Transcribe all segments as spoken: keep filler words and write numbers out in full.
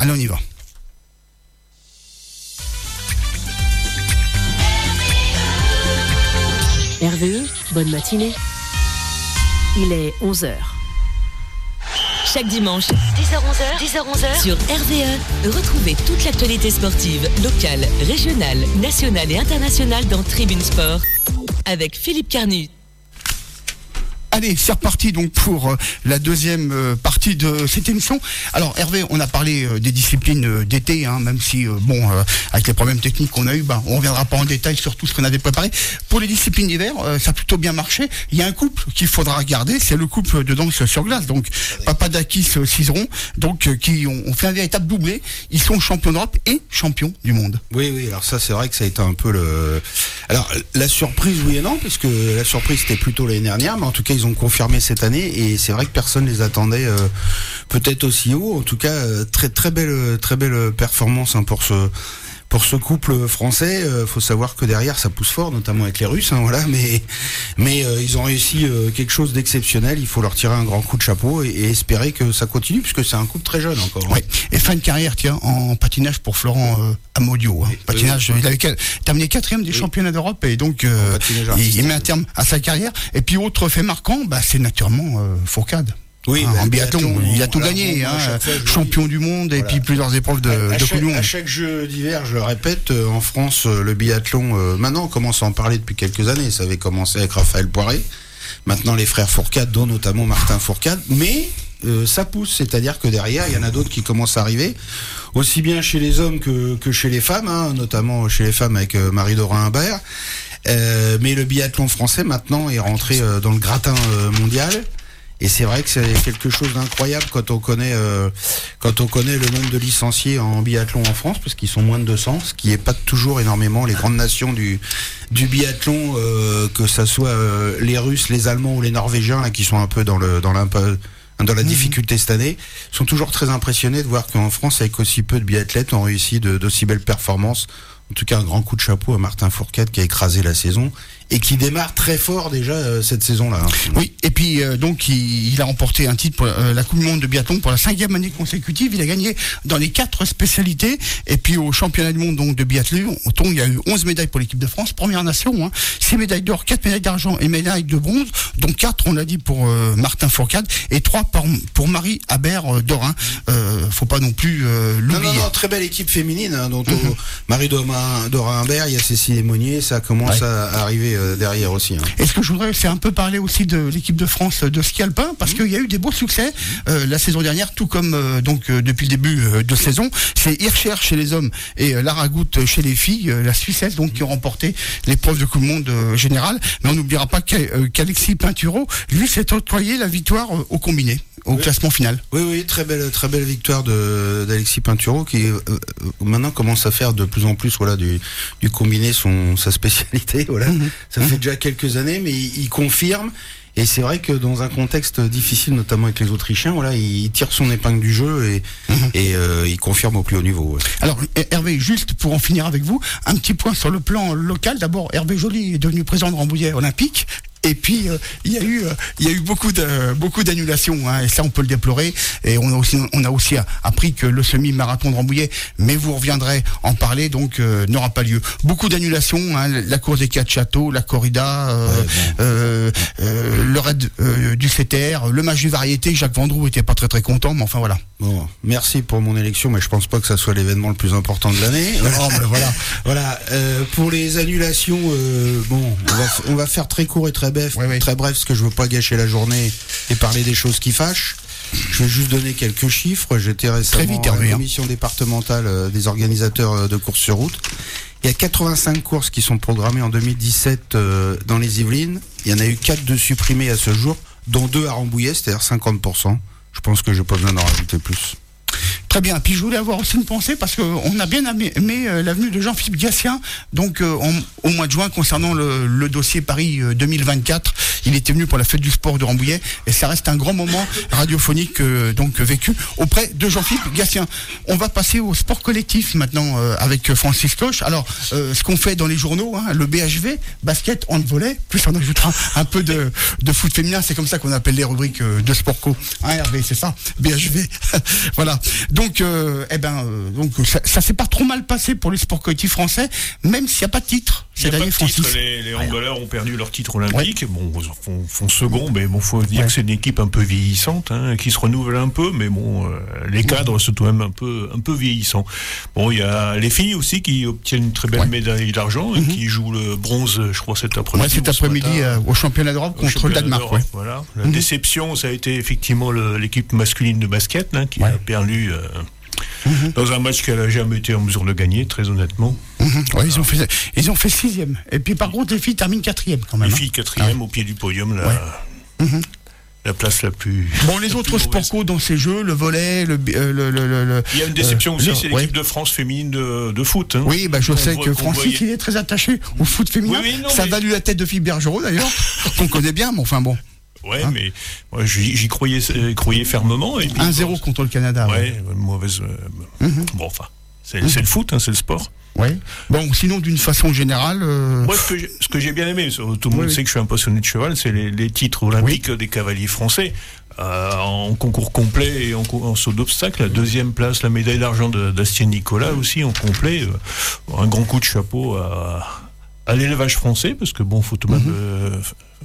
Allez, on y va. R V E, bonne matinée. Il est onze heures. Chaque dimanche, dix heures onze heures, dix heures onze heures, sur R V E, retrouvez toute l'actualité sportive, locale, régionale, nationale et internationale dans Tribune Sport, avec Philippe Carnu. Allez, c'est reparti donc pour euh, la deuxième euh, partie de cette émission. Alors Hervé, on a parlé euh, des disciplines euh, d'été, hein, même si euh, bon, euh, avec les problèmes techniques qu'on a eu, bah, on reviendra pas en détail sur tout ce qu'on avait préparé. Pour les disciplines d'hiver, euh, ça a plutôt bien marché. Il y a un couple qu'il faudra regarder, c'est le couple de danse sur glace, donc Papadakis euh, Cizeron, donc euh, qui ont, ont fait un véritable doublé. Ils sont champions d'Europe et champions du monde. Oui, oui. Alors ça, c'est vrai que ça a été un peu le. Alors la surprise, oui et non, puisque la surprise c'était plutôt l'année dernière, mais en tout cas ils ont confirmé cette année et c'est vrai que personne les attendait euh, peut-être aussi haut. En tout cas, euh, très très belle très belle performance hein, pour ce pour ce couple français. Euh, faut savoir que derrière ça pousse fort, notamment avec les Russes. Hein, voilà, mais mais euh, ils ont réussi euh, quelque chose d'exceptionnel. Il faut leur tirer un grand coup de chapeau et, et espérer que ça continue, puisque c'est un couple très jeune encore. Oui. Et fin de carrière, tiens, en patinage pour Florent euh, Amodio. Hein. Oui, patinage, oui, oui. Il avait terminé quatrième des oui. championnats d'Europe et donc euh, il, il met un terme à sa carrière. Et puis autre fait marquant, bah, c'est naturellement euh, Fourcade. Oui, hein, bah, en biathlon, biathlon, il a tout voilà, gagné, hein, fois, champion dis, du monde voilà. Et puis plusieurs épreuves de, à, à de chaque, couillon. À chaque jeu d'hiver, je le répète, euh, en France, euh, le biathlon, euh, maintenant on commence à en parler depuis quelques années. Ça avait commencé avec Raphaël Poiré, maintenant les frères Fourcade, dont notamment Martin Fourcade, mais euh, ça pousse, c'est-à-dire que derrière, il y en a d'autres qui commencent à arriver, aussi bien chez les hommes que, que chez les femmes, hein, notamment chez les femmes avec euh, Marie-Dorin Imbert. Euh, mais le biathlon français maintenant est rentré euh, dans le gratin euh, mondial. Et c'est vrai que c'est quelque chose d'incroyable quand on connaît euh, quand on connaît le nombre de licenciés en biathlon en France, parce qu'ils sont moins de deux cents, ce qui est pas toujours énormément. Les grandes nations du du biathlon, euh, que ça soit euh, les Russes, les Allemands ou les Norvégiens, là, qui sont un peu dans le dans l'impasse, dans la difficulté cette année, sont toujours très impressionnés de voir qu'en France, avec aussi peu de biathlètes, on réussit de, d'aussi belles performances. En tout cas, un grand coup de chapeau à Martin Fourcade qui a écrasé la saison et qui démarre très fort déjà euh, cette saison-là. Hein. Oui, et puis euh, donc il, il a remporté un titre pour euh, la Coupe du Monde de biathlon pour la cinquième année consécutive. Il a gagné dans les quatre spécialités. Et puis au championnat du monde donc de biathlon, il y a eu onze médailles pour l'équipe de France, première nation, hein, six médailles d'or, quatre médailles d'argent et médailles de bronze, dont quatre, on l'a dit, pour euh, Martin Fourcade et trois pour, pour Marie Habert euh, Dorin. Euh, faut pas non plus euh, l'oublier. Non, non, non, très belle équipe féminine, hein, dont mm-hmm. Marie Dorin Imbert, il y a Cécile Monnier, ça commence ouais. à arriver euh, derrière aussi. Hein. Et ce que je voudrais, c'est un peu parler aussi de l'équipe de France de ski alpin, parce mmh. qu'il y a eu des beaux succès euh, la saison dernière, tout comme euh, donc euh, depuis le début euh, de saison. C'est Hirscher chez les hommes et euh, Lara Goutte chez les filles, euh, la Suissesse, donc qui ont remporté l'épreuve de Coupe du Monde euh, générale. Mais on n'oubliera pas euh, qu'Alexis Pinturo, lui, s'est octroyé la victoire euh, au combiné, au oui. classement final. Oui, oui, très belle, très belle victoire de d'Alexis Pinturo, qui euh, maintenant commence à faire de plus en plus, voilà, du du combiné son sa spécialité. Voilà, mmh. ça mmh. fait déjà quelques années, mais il, il confirme. Et c'est vrai que dans un contexte difficile, notamment avec les Autrichiens, voilà, il tire son épingle du jeu et, mmh. et euh, il confirme au plus haut niveau. Ouais. Alors Hervé, juste pour en finir avec vous, un petit point sur le plan local. D'abord, Hervé Joly est devenu président de Rambouillet olympique. Et puis euh, il y a eu euh, il y a eu beaucoup de beaucoup d'annulations, hein, et ça on peut le déplorer. Et on a aussi on a aussi appris que le semi-marathon de Rambouillet, mais vous reviendrez en parler, donc euh, n'aura pas lieu. Beaucoup d'annulations, hein, la course des quatre châteaux, la corrida, euh, ouais, bon. euh, euh, le raid euh, du C T R, le match du variété. Jacques Vendroux était pas très très content, mais enfin voilà. Bon, merci pour mon élection, mais je pense pas que ça soit l'événement le plus important de l'année. Oh, ben voilà, voilà. Euh, pour les annulations, euh, bon, on va, on va faire très court et très bref, oui, oui. très bref, parce que je veux pas gâcher la journée et parler des choses qui fâchent. Je vais juste donner quelques chiffres. J'étais récemment vite, à la commission départementale euh, des organisateurs euh, de courses sur route. Il y a quatre-vingt-cinq courses qui sont programmées en deux mille dix-sept euh, dans les Yvelines. Il y en a eu quatre de supprimées à ce jour, dont deux à Rambouillet, c'est-à-dire cinquante pour cent. Je pense que j'ai pas besoin d'en rajouter plus. Très bien. Puis je voulais avoir aussi une pensée parce qu'on a bien aimé, aimé euh, l'avenue de Jean-Philippe Gatien, donc euh, en, au mois de juin, concernant le, le dossier Paris euh, deux mille vingt-quatre. Il était venu pour la fête du sport de Rambouillet et ça reste un grand moment radiophonique euh, donc vécu auprès de Jean-Philippe Gatien. On va passer au sport collectif maintenant euh, avec Francis Cloche. Alors, euh, ce qu'on fait dans les journaux, hein, le B H V, basket, hand-volley, plus on ajoutera un peu de, de foot féminin, c'est comme ça qu'on appelle les rubriques euh, de sport co. Hein, Hervé, c'est ça, B H V. Voilà. Donc, euh, eh ben, euh, donc ça, ça s'est pas trop mal passé pour les sports collectifs français, même s'il n'y a pas de titre. Il n'y a pas de titre. Les, les handballeurs ont perdu leur titre olympique. Ouais. Bon, ils font, font second, mais bon, faut dire ouais. que c'est une équipe un peu vieillissante, hein, qui se renouvelle un peu, mais bon, euh, les cadres ouais. sont tout de même un peu, un peu vieillissants. Bon, il y a les filles aussi qui obtiennent une très belle ouais. médaille d'argent, mm-hmm. qui jouent le bronze, je crois, cet après-midi. Ouais, cet après-midi euh, au championnat d'Europe contre championnat le Danemark. Ouais. Voilà. La mm-hmm. déception, ça a été effectivement le, l'équipe masculine de basket, hein, qui ouais. a perdu. Euh, Mmh. Dans un match qu'elle n'a jamais été en mesure de gagner, très honnêtement. Mmh. Ouais, ils ont fait, ils ont fait sixième. Et puis par contre, les filles terminent quatrième quand même. Les filles quatrième ah. au pied du podium, la, ouais. mmh. la place la plus. Bon, les autres sports co dans ces jeux, le volley, le, euh, le, le, le. Il y a une déception euh, aussi, le, c'est l'équipe ouais. de France féminine de, de foot. Hein. Oui, bah je on sais voit, que Francis voyait... il est très attaché au foot féminin. Oui, oui, non, ça mais... valut la tête de Philippe Bergerot d'ailleurs, qu'on connaît bien, mais enfin bon. Ouais, hein mais moi, j'y, j'y croyais, euh, croyais fermement. Et puis, un zéro bon, contre le Canada. Ouais, ouais. mauvaise. Euh, mm-hmm. Bon, enfin, c'est, mm-hmm. c'est le foot, hein, c'est le sport. Ouais. Bon, sinon, d'une façon générale. Euh... Moi, ce que, j'ai, ce que j'ai bien aimé, tout le monde oui. sait que je suis un passionné de cheval, c'est les, les titres olympiques oui. des cavaliers français. Euh, en concours complet et en, en saut d'obstacle, la deuxième place, la médaille d'argent de, d'Astien Nicolas aussi en complet. Euh, un grand coup de chapeau à. à l'élevage français, parce que bon, faut tout de même euh,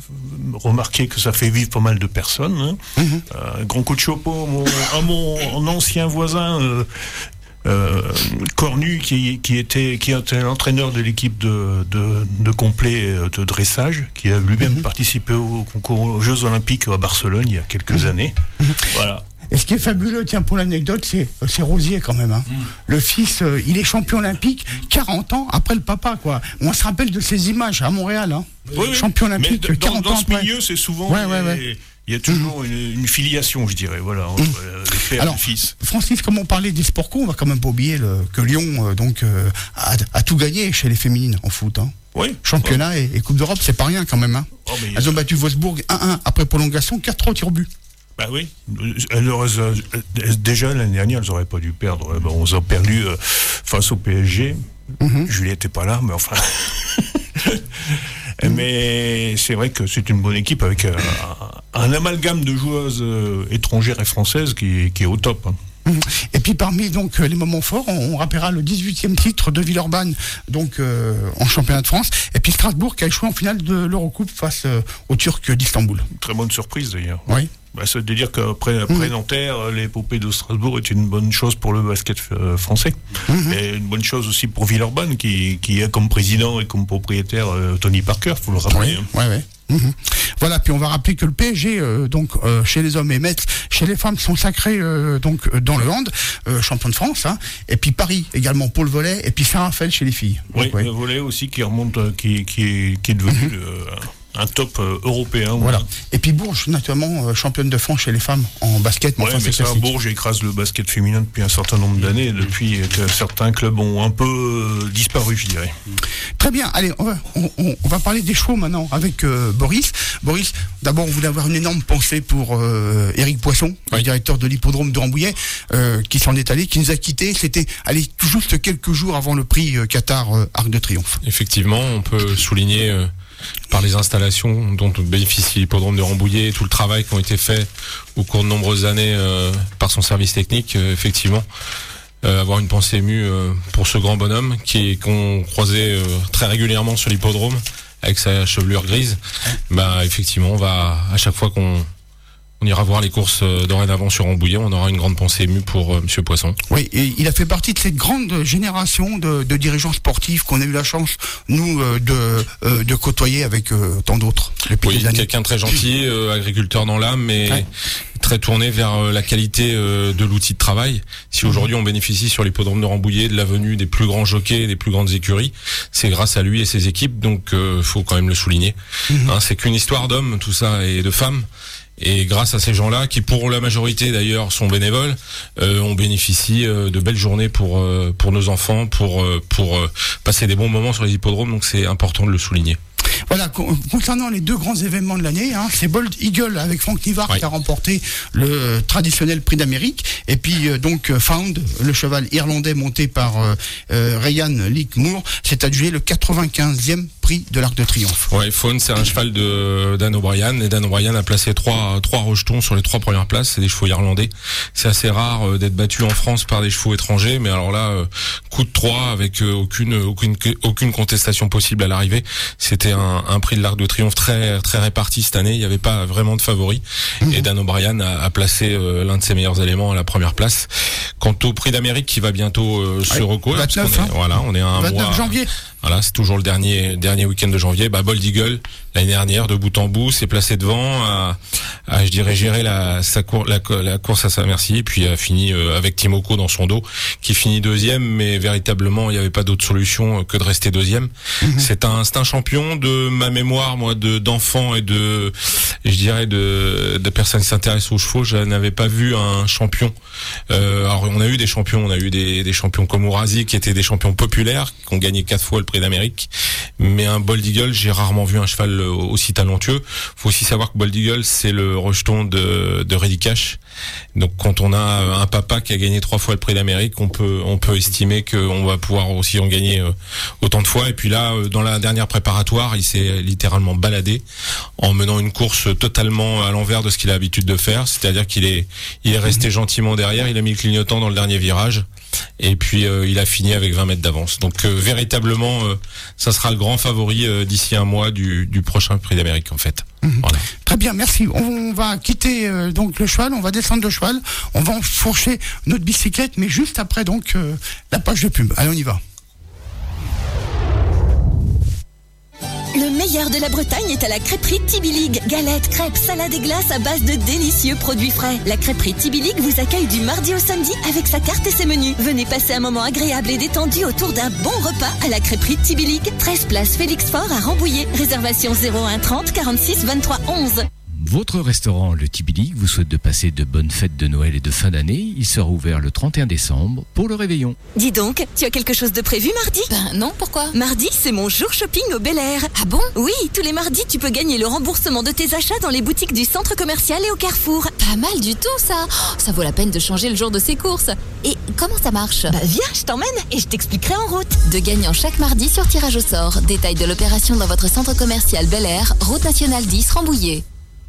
remarquer que ça fait vivre pas mal de personnes. Hein. Mm-hmm. Euh, grand coup de chapeau mon, à mon ancien voisin euh, euh, Cornu, qui, qui était qui était l'entraîneur de l'équipe de, de, de complet de dressage, qui a lui-même mm-hmm. participé au concours aux Jeux Olympiques à Barcelone il y a quelques mm-hmm. années. Mm-hmm. Voilà. Et ce qui est fabuleux, tiens, pour l'anecdote, c'est, c'est Rosier quand même. Hein. Mmh. Le fils, euh, il est champion olympique quarante ans après le papa, quoi. On se rappelle de ces images à Montréal, hein. Oui, champion olympique mais quarante dans, dans ans ce après. milieu, c'est souvent... Ouais, ouais, ouais. Il y a toujours mmh. une, une filiation, je dirais, voilà, entre mmh. le père Alors, et le fils. Francis, comme on parlait des sports co, on va quand même pas oublier le, que Lyon euh, donc, euh, a, a tout gagné chez les féminines en foot. Hein. Oui. Championnat ouais. et, et Coupe d'Europe, c'est pas rien quand même. Hein. Oh, Elles ont battu Wolfsburg un un après prolongation, quatre trois tirs au but. Bah oui, elles auraient, déjà l'année dernière, elles n'auraient pas dû perdre. Bon, on a perdu euh, face au P S G. Mm-hmm. Julie n'était pas là, mais enfin. mm-hmm. Mais c'est vrai que c'est une bonne équipe avec euh, un amalgame de joueuses euh, étrangères et françaises qui, qui est au top. Hein. Et puis parmi donc les moments forts, on, on rappellera le dix-huitième titre de Villeurbanne donc euh, en championnat de France, et puis Strasbourg qui a échoué en finale de l'Eurocoupe face euh, aux Turcs d'Istanbul. Très bonne surprise d'ailleurs. Oui. Bah, ça veut dire qu'après après mmh. Nanterre, l'épopée de Strasbourg est une bonne chose pour le basket euh, français. Mmh. Et une bonne chose aussi pour Villeurbanne qui, qui a comme président et comme propriétaire euh, Tony Parker, il faut le rappeler. Oui, oui, oui. Mmh. Voilà, puis on va rappeler que le P S G, euh, donc euh, chez les hommes et Metz, chez les femmes sont sacrés euh, donc dans le hand, euh, champion de France, hein, et puis Paris également pour le volley, et puis Saint-Raphaël chez les filles. Oui, donc, ouais. le volley aussi qui remonte, qui, qui, est, qui est devenu mmh. le, un top euh, européen. Voilà. Et puis Bourges, naturellement, euh, championne de France chez les femmes en basket. Oui, mais, enfin, mais ça, classique. Bourges écrase le basket féminin depuis un certain nombre d'années, depuis que certains clubs ont un peu euh, disparu, je dirais. Très bien, allez, on va, on, on va parler des chevaux maintenant avec euh, Boris. Boris, d'abord, on voulait avoir une énorme pensée pour euh, Éric Poisson, oui. le directeur de l'hippodrome de Rambouillet, euh, qui s'en est allé, qui nous a quittés. C'était allez, tout juste quelques jours avant le prix euh, Qatar euh, Arc de Triomphe. Effectivement, on peut souligner... Euh, par les installations dont bénéficie l'hippodrome de Rambouillet, tout le travail qui ont été faits au cours de nombreuses années euh, par son service technique, euh, effectivement, euh, avoir une pensée émue euh, pour ce grand bonhomme qui qu'on croisait euh, très régulièrement sur l'hippodrome avec sa chevelure grise. Bah effectivement, on va à chaque fois qu'on on ira voir les courses euh, dorénavant sur Rambouillet, on aura une grande pensée émue pour euh, Monsieur Poisson. Oui, et il a fait partie de cette grande génération de, de dirigeants sportifs qu'on a eu la chance, nous, euh, de, euh, de côtoyer avec euh, tant d'autres. Oui, quelqu'un de très gentil, euh, agriculteur dans l'âme, mais ouais. très tourné vers euh, la qualité euh, de l'outil de travail. Si aujourd'hui on bénéficie sur l'hippodrome de Rambouillet de la venue des plus grands jockeys, des plus grandes écuries, c'est grâce à lui et ses équipes, donc euh, faut quand même le souligner. Mm-hmm. Hein, c'est qu'une histoire d'hommes, tout ça, et de femmes. Et grâce à ces gens-là, qui pour la majorité d'ailleurs sont bénévoles, euh, on bénéficie euh, de belles journées pour euh, pour nos enfants, pour euh, pour euh, passer des bons moments sur les hippodromes. Donc c'est important de le souligner. Voilà, con- concernant les deux grands événements de l'année, hein, c'est Bold Eagle avec Franck Nivard Oui. qui a remporté le traditionnel prix d'Amérique, et puis euh, donc euh, Found, le cheval irlandais monté par euh, euh, Ryan Leake Moore, s'est adjugé le quatre-vingt-quinzième prix de l'Arc de Triomphe. Ouais, Fawn, c'est un cheval de Dan O'Brien, et Dan O'Brien a placé trois trois rejetons sur les trois premières places. C'est des chevaux irlandais. C'est assez rare euh, d'être battu en France par des chevaux étrangers, mais alors là, euh, coup de trois avec euh, aucune aucune aucune contestation possible à l'arrivée. C'était un, un prix de l'Arc de Triomphe très très réparti cette année. Il n'y avait pas vraiment de favoris, mmh. et Dan O'Brien a, a placé euh, l'un de ses meilleurs éléments à la première place. Quant au prix d'Amérique qui va bientôt euh, se ouais, recourir, vingt-neuf, parce qu'on hein. est, voilà, on est à un vingt-neuf mois. janvier. Voilà, c'est toujours le dernier dernier week-end de janvier. Bah, Bold Eagle, l'année dernière, de bout en bout, s'est placé devant, a, a je dirais, géré la, sa cour, la, la course à sa merci, et puis a fini euh, avec Timoko dans son dos, qui finit deuxième, mais véritablement, il n'y avait pas d'autre solution que de rester deuxième. Mm-hmm. C'est un, c'est un champion de ma mémoire, moi, de d'enfants et de, je dirais, de, de personnes qui s'intéressent aux chevaux. Je n'avais pas vu un champion. Euh, alors, on a eu des champions, on a eu des, des champions comme Ourasi, qui étaient des champions populaires, qui ont gagné quatre fois le prix d'Amérique. Mais un Bold Eagle, j'ai rarement vu un cheval aussi talentueux. Faut aussi savoir que Bold Eagle, c'est le rejeton de, de Reddy Cash. Donc, quand on a un papa qui a gagné trois fois le prix d'Amérique, on peut, on peut estimer qu'on va pouvoir aussi en gagner autant de fois. Et puis là, dans la dernière préparatoire, il s'est littéralement baladé en menant une course totalement à l'envers de ce qu'il a l'habitude de faire. C'est-à-dire qu'il est, il est resté gentiment derrière, il a mis le clignotant dans le dernier virage. Et puis euh, il a fini avec vingt mètres d'avance. Donc euh, véritablement, euh, ça sera le grand favori euh, d'ici un mois du, du prochain prix d'Amérique en fait. Mmh. Voilà. Très bien, merci. On va quitter euh, donc le cheval, on va descendre le cheval, on va enfourcher notre bicyclette, mais juste après donc euh, la page de pub. Allez, on y va. Le meilleur de la Bretagne est à la crêperie Tibilig. Galettes, crêpes, salades et glaces à base de délicieux produits frais. La crêperie Tibilig vous accueille du mardi au samedi avec sa carte et ses menus. Venez passer un moment agréable et détendu autour d'un bon repas à la crêperie Tibilig. treize place Félix Faure à Rambouillet. Réservation zéro un trente quarante-six vingt-trois onze. Votre restaurant, le Tibilig, vous souhaite de passer de bonnes fêtes de Noël et de fin d'année. Il sera ouvert le trente et un décembre pour le réveillon. Dis donc, tu as quelque chose de prévu mardi ? Ben non, pourquoi ? Mardi, c'est mon jour shopping au Bel Air. Ah bon ? Oui, tous les mardis, tu peux gagner le remboursement de tes achats dans les boutiques du centre commercial et au Carrefour. Pas mal du tout, ça. Oh, ça vaut la peine de changer le jour de ses courses. Et comment ça marche ? Bah viens, je t'emmène et je t'expliquerai en route. De gagnants chaque mardi sur tirage au sort. Détail de l'opération dans votre centre commercial Bel Air, route nationale dix, Rambouillet.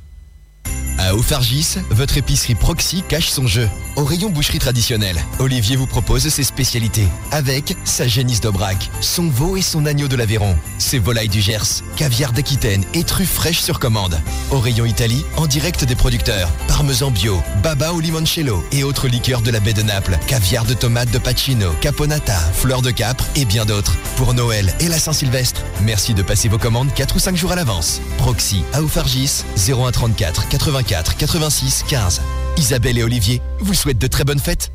À Aufargis, votre épicerie Proxy cache son jeu. Au rayon boucherie traditionnelle, Olivier vous propose ses spécialités avec sa génisse d'Aubrac, son veau et son agneau de l'Aveyron, ses volailles du Gers, caviar d'Aquitaine et truffes fraîches sur commande. Au rayon Italie, en direct des producteurs, parmesan bio, baba au limoncello et autres liqueurs de la baie de Naples, caviar de tomate de Pacino, caponata, fleur de capre et bien d'autres. Pour Noël et la Saint-Sylvestre, merci de passer vos commandes quatre ou cinq jours à l'avance. Proxy à Aufargis, zéro un trente-quatre quatre-vingt-quatre quatre-vingt-six quinze. Isabelle et Olivier vous souhaitent de très bonnes fêtes.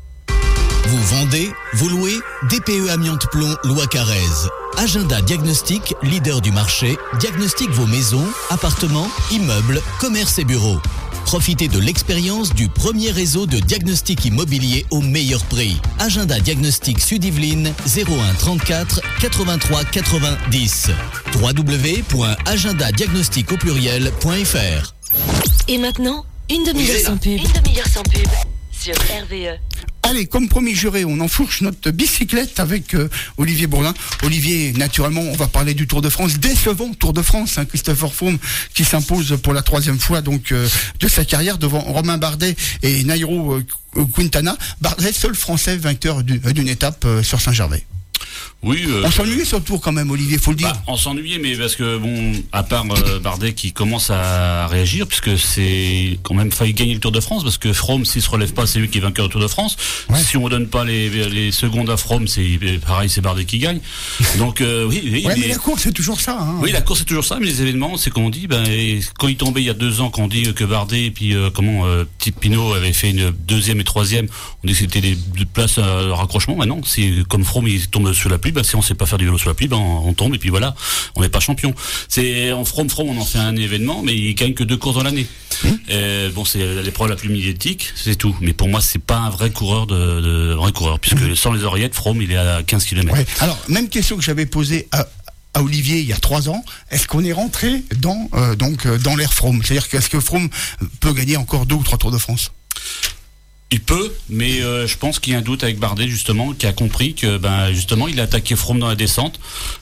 Vous vendez, vous louez, D P E Amiante Plomb, Loi Carrez. Agenda Diagnostic, leader du marché, diagnostique vos maisons, appartements, immeubles, commerces et bureaux. Profitez de l'expérience du premier réseau de diagnostic immobilier au meilleur prix. Agenda Diagnostic Sud-Yvelines, zéro un trente-quatre quatre-vingt-trois quatre-vingt-dix. w w w point agenda diagnostic au pluriel point f r. Et maintenant, une demi-heure sans pub. Une demi-heure sans pub sur R V E. Allez, comme promis juré, on enfourche notre bicyclette avec euh, Olivier Bourlin. Olivier, naturellement, on va parler du Tour de France, décevant Tour de France, hein, Christopher Froome qui s'impose pour la troisième fois donc euh, de sa carrière devant Romain Bardet et Nairo euh, Quintana. Bardet, seul Français vainqueur du, d'une étape euh, sur Saint-Gervais. Oui, euh, on s'ennuyait sur le tour quand même, Olivier, faut le dire. Bah, on s'ennuyait, mais parce que bon, à part euh, Bardet qui commence à réagir, puisque c'est quand même failli gagner le Tour de France, parce que Froome, s'il se relève pas, c'est lui qui est vainqueur du Tour de France. Ouais. Si on donne pas les, les secondes à Froome, c'est pareil, c'est Bardet qui gagne. Donc euh, oui, oui. Ouais, mais, mais la course c'est toujours ça. Hein. Oui, la course c'est toujours ça, mais les événements, c'est qu'on dit, ben quand il tombait il y a deux ans, quand on dit que Bardet et puis euh, comment euh, Petit Pinot avait fait une deuxième et troisième, on dit que c'était des places à raccrochement. Maintenant, c'est comme Froome il tombe sur la pluie, ben si on sait pas faire du vélo sur la pluie, ben on tombe et puis voilà, on n'est pas champion. C'est en Froome Froome on en fait un événement, mais il gagne que deux courses dans l'année. Mmh. Euh, bon, c'est l'épreuve la plus médiatique, c'est tout. Mais pour moi, c'est pas un vrai coureur de, de vrai coureur, puisque mmh. sans les oreillettes, Froome il est à quinze kilomètres. Ouais. Alors même question que j'avais posée à à Olivier il y a trois ans, est-ce qu'on est rentré dans euh, donc euh, dans l'ère Froome? C'est-à-dire qu'est-ce que Froome peut gagner encore deux ou trois Tours de France? Il peut, mais euh, je pense qu'il y a un doute avec Bardet justement, qui a compris que ben justement il a attaqué Froome dans la descente,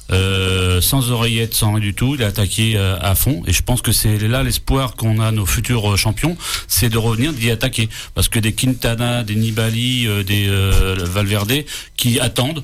euh, sans oreillette, sans rien du tout, il a attaqué euh, à fond, et je pense que c'est là l'espoir qu'on a nos futurs champions, c'est de revenir d'y attaquer, parce que des Quintana, des Nibali, euh, des euh, Valverde qui attendent.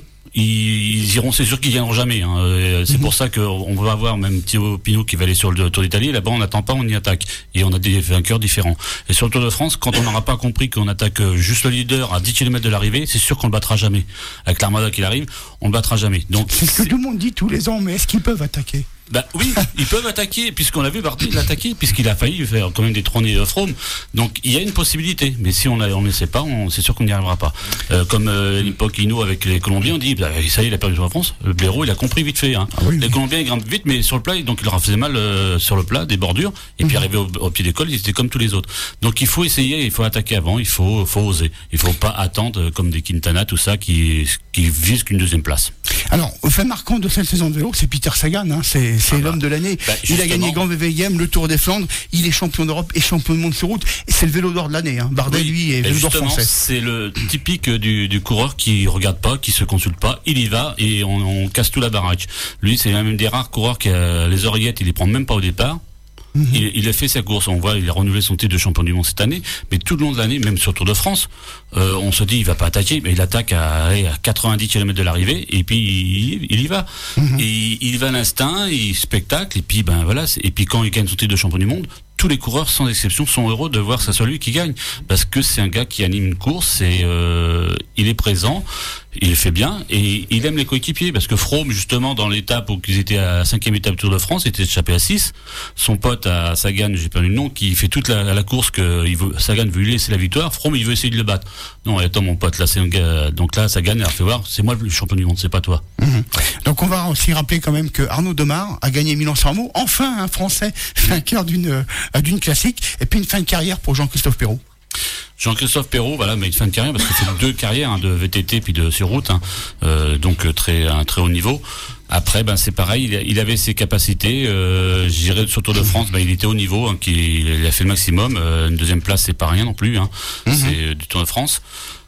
Ils iront, c'est sûr qu'ils viendront jamais. Hein. C'est mmh. pour ça qu'on va avoir même Thibaut Pinot qui va aller sur le Tour d'Italie. Là-bas, on n'attend pas, on y attaque. Et on a des vainqueurs différents. Et sur le Tour de France, quand on n'aura pas compris qu'on attaque juste le leader à dix kilomètres de l'arrivée, c'est sûr qu'on le battra jamais. Avec l'Armada qui arrive, on le battra jamais. Donc, c'est ce que tout le monde dit tous les ans, mais est-ce qu'ils peuvent attaquer? Bah oui, ils peuvent attaquer, puisqu'on l'a vu Bardet l'attaquer, puisqu'il a failli faire quand même détrôner Froome. Donc il y a une possibilité, mais si on ne sait pas, on, c'est sûr qu'on n'y arrivera pas. Euh, comme euh, l'époque Hinault avec les Colombiens, on dit bah, ça y est, il a perdu sur la France. Le blaireau, il a compris vite fait. Hein. Ah oui, les oui. Colombiens, ils grimpent vite, mais sur le plat, donc il leur faisait mal euh, sur le plat, des bordures, et mmh. puis arrivé au, au pied d'école, ils étaient comme tous les autres. Donc il faut essayer, il faut attaquer avant, il faut, faut oser. Il faut pas attendre comme des Quintana, tout ça, qui, qui visent qu'une deuxième place. Alors, au fait marquant de cette saison de vélo, c'est Peter Sagan, hein, c'est, c'est ah l'homme bah. de l'année. Bah, il a gagné Grand V V I M, le Tour des Flandres, il est champion d'Europe et champion du monde sur route, et c'est le vélo d'or de l'année. Hein. Bardet, oui, lui, est vélo d'or français. C'est le typique du, du coureur qui regarde pas, qui se consulte pas, il y va et on, on casse tout la baraque. Lui, c'est l'un des rares coureurs qui a les oreillettes, il les prend même pas au départ. Il, il a fait sa course, on voit, il a renouvelé son titre de champion du monde cette année, mais tout le long de l'année, même sur Tour de France, euh, on se dit il va pas attaquer, mais il attaque à, à quatre-vingt-dix kilomètres de l'arrivée, et puis il, il y va. Mm-hmm. Et il va à l'instinct, il spectacle, et puis ben voilà, et puis quand il gagne son titre de champion du monde, tous les coureurs, sans exception, sont heureux de voir que c'est celui qui gagne, parce que c'est un gars qui anime une course, et euh, il est présent, il fait bien, et il aime les coéquipiers, parce que Froome, justement, dans l'étape où ils étaient à la cinquième étape du Tour de France, il était échappé à six, son pote à Sagan, j'ai perdu le nom, qui fait toute la, la course, que il veut, Sagan veut lui laisser la victoire, Froome, il veut essayer de le battre. Non, attends, mon pote, là, c'est un gars, donc là, Sagan, il a fait voir, c'est moi le champion du monde, c'est pas toi. Mmh. Donc on va aussi rappeler quand même que Arnaud Demar a gagné Milan-San Remo, enfin un Français vainqueur d'une, d'une classique, et puis une fin de carrière pour Jean-Christophe Perrault. Jean-Christophe Perrault, voilà, mais une fin de carrière parce que c'est deux carrières hein, de V T T puis de sur route, hein, euh, donc très un très haut niveau. Après, ben c'est pareil, il, il avait ses capacités. Euh, J'irais sur Tour de France, ben il était au niveau, hein, qui, il a fait le maximum. Euh, une deuxième place, c'est pas rien non plus. Hein, mm-hmm. C'est du Tour de France.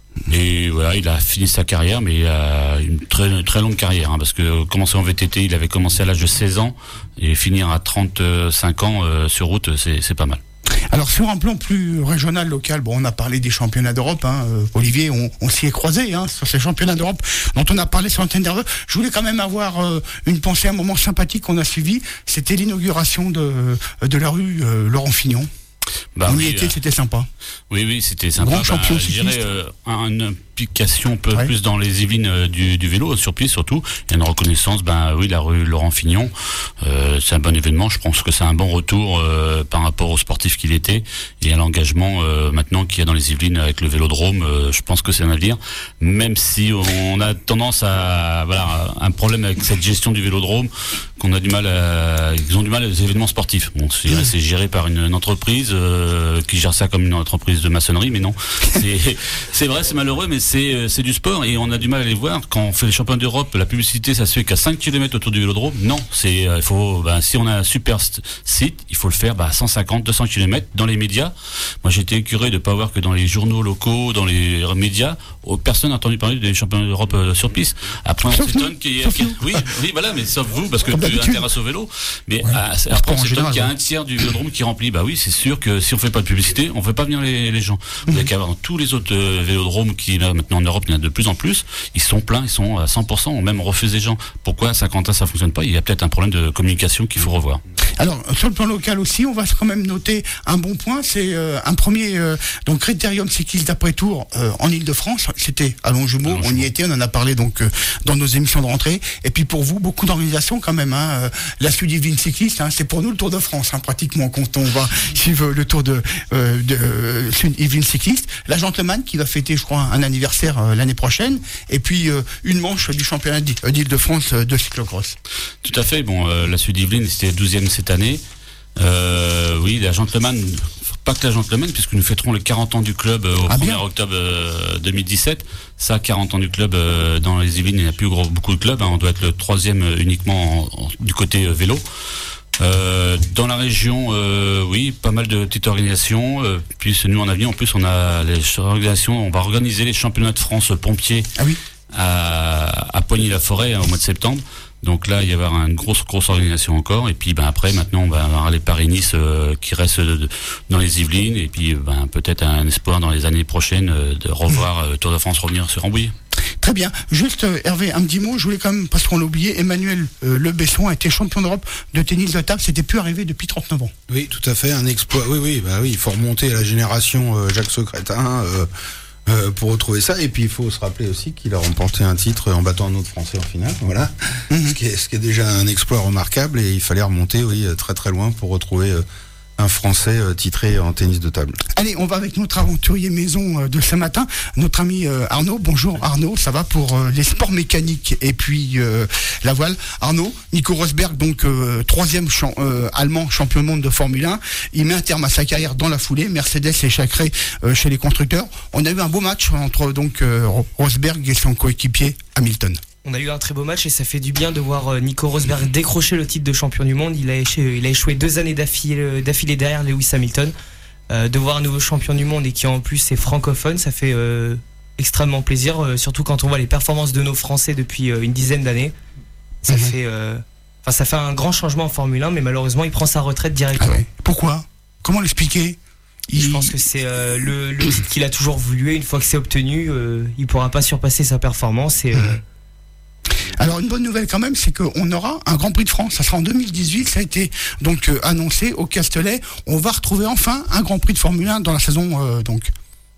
Et voilà, il a fini sa carrière, mais il a une très très longue carrière, hein, parce que commencer en V T T, il avait commencé à l'âge de seize ans et finir à trente-cinq ans euh, sur route, c'est c'est pas mal. Alors sur un plan plus régional, local, bon, on a parlé des championnats d'Europe, hein, euh, Olivier, on, on s'y est croisé hein, sur ces championnats d'Europe dont on a parlé sur l'antenne d'R V E. Je voulais quand même avoir euh, une pensée, un moment sympathique qu'on a suivi, c'était l'inauguration de, de la rue euh, Laurent Fignon. Bah, on y oui, était, euh, c'était sympa. Oui, oui, c'était sympa. Grand champion bah, je dirais euh, une implication un peu ouais. plus dans les Yvelines euh, du, du vélo, sur pied surtout. Il y a une reconnaissance, ben oui, la rue Laurent Fignon, euh, c'est un bon événement. Je pense que c'est un bon retour euh, par rapport au sportif qu'il était et à l'engagement euh, maintenant qu'il y a dans les Yvelines avec le vélodrome. Euh, je pense que c'est un avenir, même si on a tendance à voilà un problème avec cette gestion du vélodrome, qu'on a du mal à, ils ont du mal les événements sportifs. Bon, c'est, mmh. c'est géré par une, une entreprise euh, qui gère ça comme une entreprise de maçonnerie, mais non. C'est, c'est vrai, c'est malheureux, mais c'est, c'est du sport et on a du mal à les voir. Quand on fait les championnats d'Europe, la publicité, ça se fait qu'à cinq kilomètres autour du vélodrome. Non, c'est, il faut, ben, si on a un super site, il faut le faire, ben, à cent cinquante, deux cents kilomètres dans les médias. Moi, j'étais écœuré de pas voir que dans les journaux locaux, dans les médias, personne n'a entendu parler des championnats d'Europe euh, sur piste. Après, on s'étonne qu'il y ait, oui, oui, voilà, mais sauf vous, parce que tu intéresses au vélo. Mais ouais, à, après, on s'étonne qu'il y a un tiers du vélodrome qui remplit. Bah oui, c'est sûr que si on fait pas de publicité, on fait pas venir les, les gens. Vous avez qu'à voir dans tous les autres euh, vélodromes qui, là, maintenant en Europe, il y en a de plus en plus. Ils sont pleins, ils sont à cent pour cent, on même refuse des gens. Pourquoi à Saint-Quentin ça fonctionne pas? Il y a peut-être un problème de communication qu'il faut revoir. Alors, sur le plan local aussi, on va quand même noter un bon point. C'est euh, un premier euh, donc critérium cycliste d'après-tour euh, en Ile-de-France. C'était à Longjumeau, on y était, on en a parlé donc euh, dans nos émissions de rentrée. Et puis pour vous, beaucoup d'organisations quand même. Hein, euh, la Suite Yvelines cycliste, hein, c'est pour nous le Tour de France, hein, pratiquement quand on va suivre le Tour de, euh, de euh, Yvelines cycliste. La Gentleman qui va fêter, je crois, un anniversaire euh, l'année prochaine. Et puis euh, une manche du championnat d'Île-de-France euh, de cyclocross. Tout à fait. Bon, euh, la Suite Yvelines, c'était douzième cette année. Euh, oui, la Gentleman, pas que la Gentleman, puisque nous fêterons les quarante ans du club euh, au Ah, premier bien. octobre euh, deux mille dix-sept. Ça, quarante ans du club euh, dans les Yvelines, il n'y a plus gros, beaucoup de clubs. Hein, on doit être le troisième euh, uniquement en, en, du côté euh, vélo. Euh, dans la région, euh, oui, pas mal de petites organisations. Euh, puis nous en avions, en plus, on a les organisations. On va organiser les championnats de France pompiers ah oui. à, à Poigny-la-Forêt hein, au mois de septembre. Donc là, il va y avoir une grosse, grosse organisation encore. Et puis, ben après, maintenant, on va avoir les Paris-Nice euh, qui restent de, de, dans les Yvelines. Et puis, ben peut-être un espoir dans les années prochaines euh, de revoir euh, Tour de France revenir sur Rambouillet. Très bien. Juste, euh, Hervé, un petit mot. Je voulais quand même, parce qu'on l'a oublié, Emmanuel euh, Le Besson a été champion d'Europe de tennis de table. C'était plus arrivé depuis trente-neuf ans. Oui, tout à fait. Un exploit. Oui, oui, bah oui. Il faut remonter à la génération euh, Jacques Secrétin. Euh, Euh, pour retrouver ça, et puis il faut se rappeler aussi qu'il a remporté un titre en battant un autre Français en finale, voilà, mmh. ce, qui est, ce qui est déjà un exploit remarquable, et il fallait remonter, oui, très très loin pour retrouver euh, un Français euh, titré en tennis de table. Allez, on va avec notre aventurier maison euh, de ce matin, notre ami euh, Arnaud. Bonjour Arnaud, ça va pour euh, les sports mécaniques et puis euh, la voile. Arnaud, Nico Rosberg, donc euh, troisième champ, euh, allemand champion du monde de Formule un, il met un terme à sa carrière dans la foulée. Mercedes est échacré euh, chez les constructeurs. On a eu un beau match entre donc euh, Rosberg et son coéquipier Hamilton. On a eu un très beau match et ça fait du bien de voir Nico Rosberg décrocher le titre de champion du monde. Il a échoué, il a échoué deux années d'affilée, d'affilée derrière Lewis Hamilton. Euh, de voir un nouveau champion du monde et qui en plus est francophone, ça fait euh, extrêmement plaisir, euh, surtout quand on voit les performances de nos Français depuis euh, une dizaine d'années. Ça, mmh. fait, euh, ça fait un grand changement en Formule un, mais malheureusement il prend sa retraite directement. Ah ouais. Pourquoi ? Comment l'expliquer ? Il... Je pense que c'est euh, le, le titre qu'il a toujours voulu, et une fois que c'est obtenu, euh, il ne pourra pas surpasser sa performance. Et, euh, mmh. Alors une bonne nouvelle quand même, c'est qu'on aura un Grand Prix de France. Ça sera en deux mille dix-huit, ça a été donc euh, annoncé au Castellet. On va retrouver enfin un Grand Prix de Formule un dans la saison euh, donc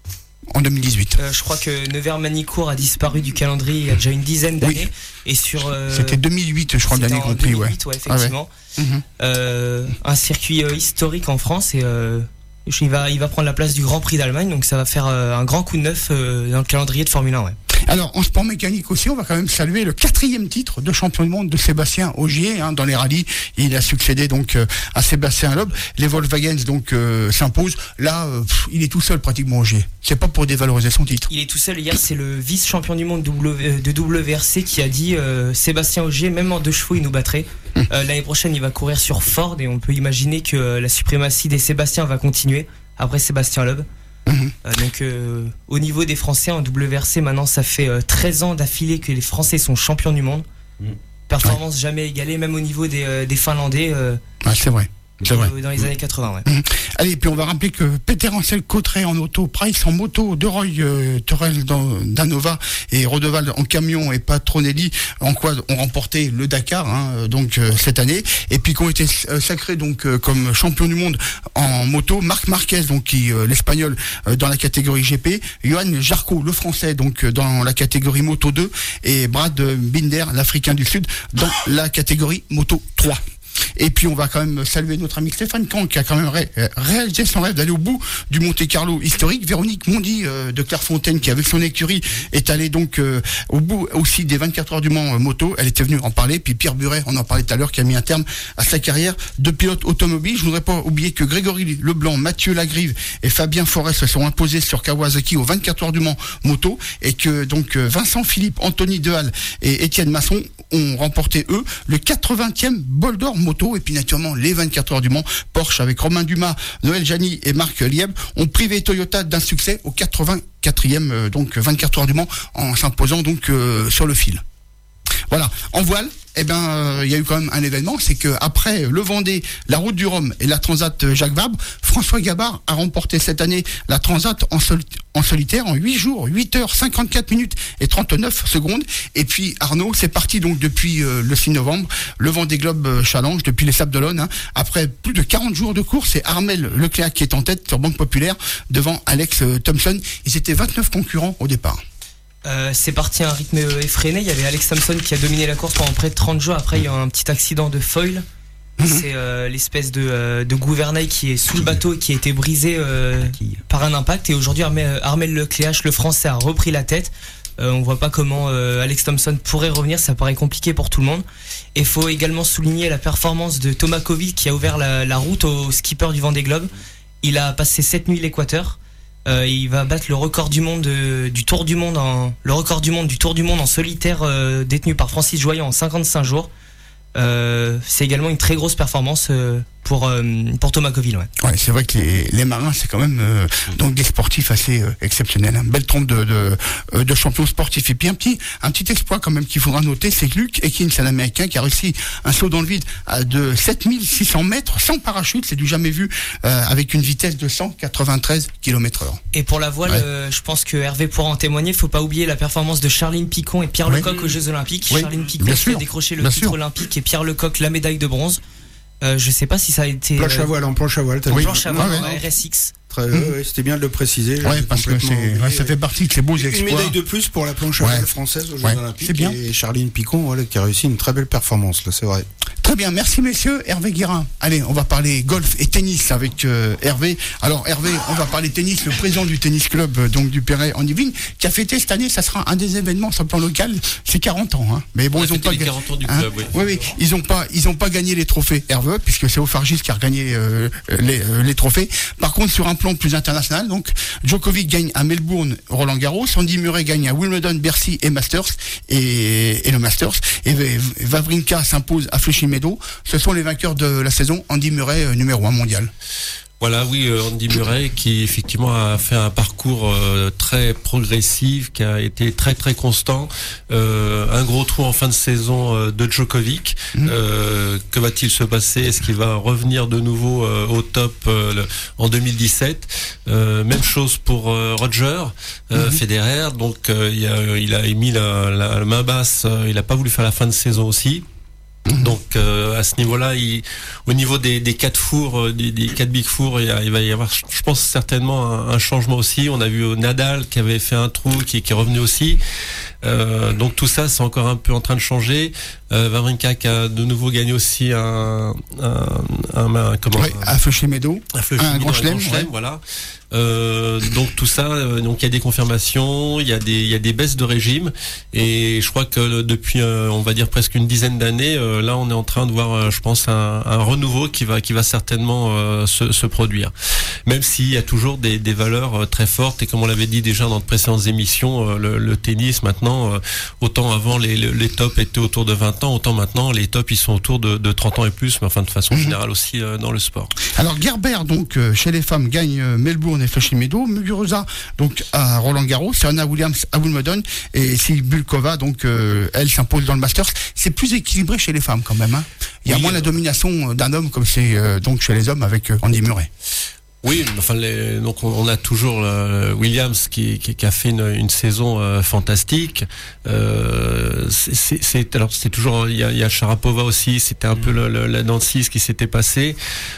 en deux mille dix-huit. Euh, je crois que Nevers-Manicourt a disparu du calendrier il y a déjà une dizaine d'années. Oui. Et sur euh, c'était deux mille huit, je crois, le dernier Grand Prix, ouais. ouais. Effectivement. Ah ouais. Mmh. Euh, un circuit euh, historique en France, et euh, il va il va prendre la place du Grand Prix d'Allemagne, donc ça va faire euh, un grand coup de neuf euh, dans le calendrier de Formule un, ouais. Alors, en sport mécanique aussi, on va quand même saluer le quatrième titre de champion du monde de Sébastien Ogier hein, dans les rallyes. Il a succédé donc euh, à Sébastien Loeb. Les Volkswagen donc euh, s'imposent. Là, euh, pff, il est tout seul pratiquement Ogier. C'est pas pour dévaloriser son titre. Il est tout seul. Hier, c'est le vice-champion du monde w, de W R C qui a dit euh, Sébastien Ogier, même en deux chevaux, il nous battrait. Hum. Euh, l'année prochaine, il va courir sur Ford, et on peut imaginer que euh, la suprématie des Sébastien va continuer après Sébastien Loeb. Mmh. Euh, donc euh, au niveau des Français en W R C, maintenant ça fait euh, treize ans d'affilée que les Français sont champions du monde. Mmh. Performance ouais. jamais égalée, même au niveau des, euh, des Finlandais. Euh, ah, c'est vrai. C'est vrai. Dans les années quatre-vingts, ouais. Mmh. Allez, puis on va rappeler que Peter Ancel Cotterêts en auto, Price en moto, De Roy euh, Torel d'Anova et Rodeval en camion et Patronelli en quad ont remporté le Dakar hein, donc euh, cette année, et puis qui ont été euh, sacrés donc euh, comme champion du monde en moto. Marc Marquez donc qui euh, l'espagnol euh, dans la catégorie G P, Johan Jarco le français donc euh, dans la catégorie moto deux, et Brad Binder l'Africain du Sud dans la catégorie moto trois. Et puis on va quand même saluer notre ami Stéphane Kahn qui a quand même ré- réalisé son rêve d'aller au bout du Monte Carlo historique. Véronique Mondy euh, de Clairefontaine qui avec son écurie est allée donc euh, au bout aussi des vingt-quatre heures du Mans euh, moto. Elle était venue en parler. Puis Pierre Buret, on en parlait tout à l'heure, qui a mis un terme à sa carrière de pilote automobile. Je voudrais pas oublier que Grégory Leblanc, Mathieu Lagrive et Fabien Forest se sont imposés sur Kawasaki aux vingt-quatre heures du Mans moto, et que donc Vincent Philippe, Anthony Dehal et Étienne Masson ont remporté eux le quatre-vingtième bol d'or moto. Et puis naturellement les vingt-quatre heures du Mans, Porsche avec Romain Dumas, Noël Jani et Marc Lieb ont privé Toyota d'un succès au quatre-vingt-quatrième euh, donc vingt-quatre heures du Mans en s'imposant donc euh, sur le fil. Voilà, en voile, eh ben, il euh, y a eu quand même un événement, c'est que après le Vendée, la Route du Rhum et la Transat Jacques Vabre, François Gabard a remporté cette année la Transat en, sol- en solitaire en huit jours, huit heures, cinquante-quatre minutes et trente-neuf secondes. Et puis Arnaud, c'est parti donc depuis euh, le six novembre, le Vendée Globe Challenge, depuis les Sables d'Olonne. Hein, après plus de quarante jours de course, c'est Armel Lecléac qui est en tête sur Banque Populaire devant Alex euh, Thompson. Ils étaient vingt-neuf concurrents au départ. Euh, c'est parti à un rythme effréné. Il y avait Alex Thompson qui a dominé la course pendant près de trente jours. Après, il y a eu un petit accident de foil. Mmh. C'est euh, l'espèce de, euh, de gouvernail qui est sous le bateau et qui a été brisé euh, par un impact. Et aujourd'hui, Armel, Armel Lecléac, le français, a repris la tête. Euh, on voit pas comment euh, Alex Thompson pourrait revenir. Ça paraît compliqué pour tout le monde. Et il faut également souligner la performance de Thomas Coville qui a ouvert la, la route au skipper du Vendée Globe. Il a passé sept nuits l'équateur. Euh, il va battre le record du monde euh, du Tour du monde en le record du monde du Tour du monde en solitaire euh, détenu par Francis Joyon en cinquante-cinq jours. Euh, c'est également une très grosse performance euh, pour euh, pour Thomas Coville. Ouais, ouais c'est vrai que les, les marins c'est quand même euh, donc des sportifs assez euh, exceptionnels. Hein. Belle trompe de de, euh, de champions sportifs. Et puis un petit un petit exploit quand même qu'il faudra noter, c'est que Luke Ekins, un Américain qui a réussi un saut dans le vide à de sept mille six cents mètres sans parachute, c'est du jamais vu, euh, avec une vitesse de cent quatre-vingt-treize kilomètres heure. Et pour la voile, ouais. euh, je pense que Hervé pourra en témoigner. Faut pas oublier la performance de Charline Picon et Pierre ouais. Lecoq aux Jeux Olympiques. Oui. Charline Picon qui a décroché le Bien titre sûr. olympique et Pierre Lecoq la médaille de bronze. Euh, je sais pas si ça a été. Planche à voile, en planche à voile. Oui. Planche à voile, ouais, en ouais. R S X. Très, mmh. ouais, c'était bien de le préciser. Ouais, parce que c'est, ouais, ça fait partie de ces beaux exploits. Une médaille de plus pour la planche à ouais. voile française aux Jeux ouais. Olympiques. C'est bien. Et Charline Picon, voilà, qui a réussi une très belle performance, là, c'est vrai. Très bien, merci messieurs. Hervé Guérin. Allez, on va parler golf et tennis avec euh, Hervé. Alors Hervé, on va parler tennis. Le président du tennis club euh, donc du Perret en Yvelines, qui a fêté cette année, ça sera un des événements sur le plan local. C'est quarante ans, hein. Mais bon, on ils ont pas gagné quarante ans du hein club. Oui. oui, oui, ils ont pas, ils ont pas gagné les trophées Hervé, puisque c'est Aufargis qui a gagné euh, les, euh, les trophées. Par contre, sur un plan plus international, donc Djokovic gagne à Melbourne, Roland Garros. Andy Murray gagne à Wimbledon, Bercy et Masters et, et le Masters. Et Wawrinka s'impose à Flushing Meadows. Ce sont les vainqueurs de la saison. Andy Murray, euh, numéro un mondial. Voilà, oui, euh, Andy Murray qui effectivement a fait un parcours euh, très progressif, qui a été très très constant. Euh, un gros trou en fin de saison euh, de Djokovic. Mmh. Euh, que va-t-il se passer? Est-ce qu'il va revenir de nouveau euh, au top euh, le, en deux mille dix-sept? euh, Même chose pour euh, Roger euh, mmh. Federer. Donc euh, il, a, il a émis la, la, la main basse. Euh, il n'a pas voulu faire la fin de saison aussi. Donc euh, à ce niveau-là, il, au niveau des, des quatre fours, euh, des, des quatre big fours, il, y a, il va y avoir, je pense certainement un, un changement aussi. On a vu Nadal qui avait fait un trou, qui, qui est revenu aussi. Euh, donc tout ça, c'est encore un peu en train de changer. Euh, Wawrinka qui a de nouveau gagné aussi un, un, un, un comment ouais, à Flushing Meadows, un grand chelem, ouais. Voilà. Euh, donc tout ça, euh, donc il y a des confirmations, il y a des il y a des baisses de régime, et je crois que depuis euh, on va dire presque une dizaine d'années, euh, là on est en train de voir, euh, je pense, un, un renouveau qui va qui va certainement euh, se, se produire, même s'il y a toujours des, des valeurs euh, très fortes, et comme on l'avait dit déjà dans de précédentes émissions, euh, le, le tennis maintenant, euh, autant avant les, les, les tops étaient autour de vingt ans, autant maintenant les tops ils sont autour de, de trente ans et plus, mais enfin de façon générale aussi euh, dans le sport. Alors Gerber donc euh, chez les femmes gagne euh, Melbourne et Flushing Meadows, Muguruza donc à Roland Garros, Serena Williams à Wimbledon, et Cibulkova donc euh, elle s'impose dans le Masters. C'est plus équilibré chez les femmes quand même, hein. Il y a oui, moins euh... la domination d'un homme comme c'est euh, donc chez les hommes avec euh, Andy Murray. Oui, enfin, les, donc on a toujours euh, Williams qui, qui, qui a fait une, une saison euh, fantastique. Euh, c'est, c'est alors c'est toujours il y a, il y a Sharapova aussi. C'était un mmh. peu le, le, la Nancy ce qui s'était passé.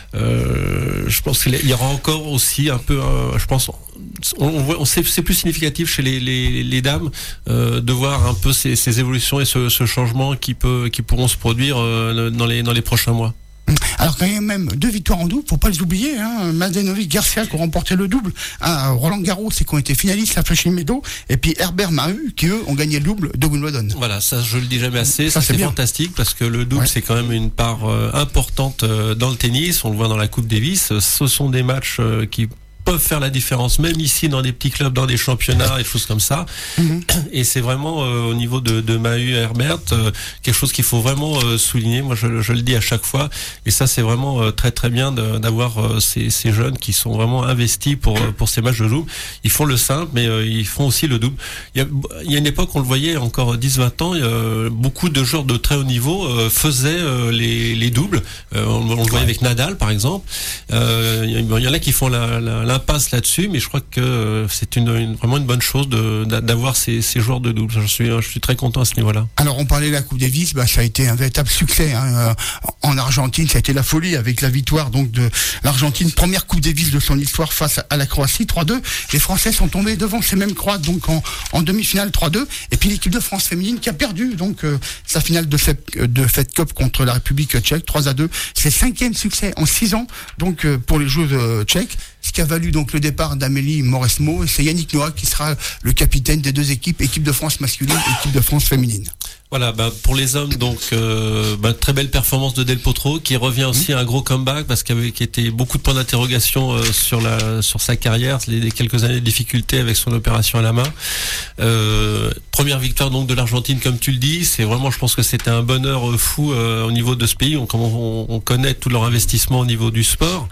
Euh, je pense qu'il y aura encore aussi un peu. Euh, je pense on, on voit, on sait, c'est plus significatif chez les, les, les dames euh, de voir un peu ces, ces évolutions et ce, ce changement qui peut qui pourront se produire euh, dans les dans les prochains mois. Alors quand même deux victoires en double, faut pas les oublier, hein. Mladenovic, Garcia qui ont remporté le double, hein, Roland Garros et qui ont été finalistes à Flushing Meadows, et puis Herbert Mahut qui eux ont gagné le double de Wimbledon. Voilà, ça je le dis jamais assez, ça, ça c'est bien. fantastique parce que le double ouais. c'est quand même une part euh, importante euh, dans le tennis, on le voit dans la Coupe Davis, ce sont des matchs euh, qui peuvent faire la différence, même ici dans des petits clubs, dans des championnats et des choses comme ça. Mm-hmm. Et c'est vraiment euh, au niveau de, de Mahut et Herbert euh, quelque chose qu'il faut vraiment euh, souligner. Moi, je, je le dis à chaque fois. Et ça, c'est vraiment euh, très très bien de, d'avoir euh, ces, ces jeunes qui sont vraiment investis pour pour ces matchs de double. Ils font le simple, mais euh, ils font aussi le double. Il y a, il y a une époque, on le voyait encore dix vingt ans, euh, beaucoup de joueurs de très haut niveau euh, faisaient euh, les, les doubles. Euh, on, on le voyait avec Nadal, par exemple. Euh, il y en a qui font la, la impasse là-dessus, mais je crois que c'est une, une vraiment une bonne chose de, d'avoir ces, ces joueurs de double. Je suis, je suis très content à ce niveau-là. Alors on parlait de la Coupe Davis, bah ça a été un véritable succès, hein. En Argentine, ça a été la folie avec la victoire donc de l'Argentine, première Coupe Davis de son histoire face à la Croatie, trois deux. Les Français sont tombés devant ces mêmes Croates donc en, en demi-finale trois deux, et puis l'équipe de France féminine qui a perdu donc euh, sa finale de Fed, de Fed Cup contre la République tchèque trois à deux. C'est le cinquième succès en six ans donc euh, pour les joueuses euh, tchèques. Ce qui a valu donc le départ d'Amélie Mauresmo, et c'est Yannick Noah qui sera le capitaine des deux équipes, équipe de France masculine et équipe de France féminine. Voilà, bah, pour les hommes, donc euh, bah, très belle performance de Del Potro, qui revient aussi à un gros comeback parce qu'il y avait qui était beaucoup de points d'interrogation euh, sur la sur sa carrière, les, les quelques années de difficultés avec son opération à la main. Euh, première victoire donc de l'Argentine, comme tu le dis, c'est vraiment, je pense que c'était un bonheur euh, fou euh, au niveau de ce pays. On, on, on connaît tout leur investissement au niveau du sport,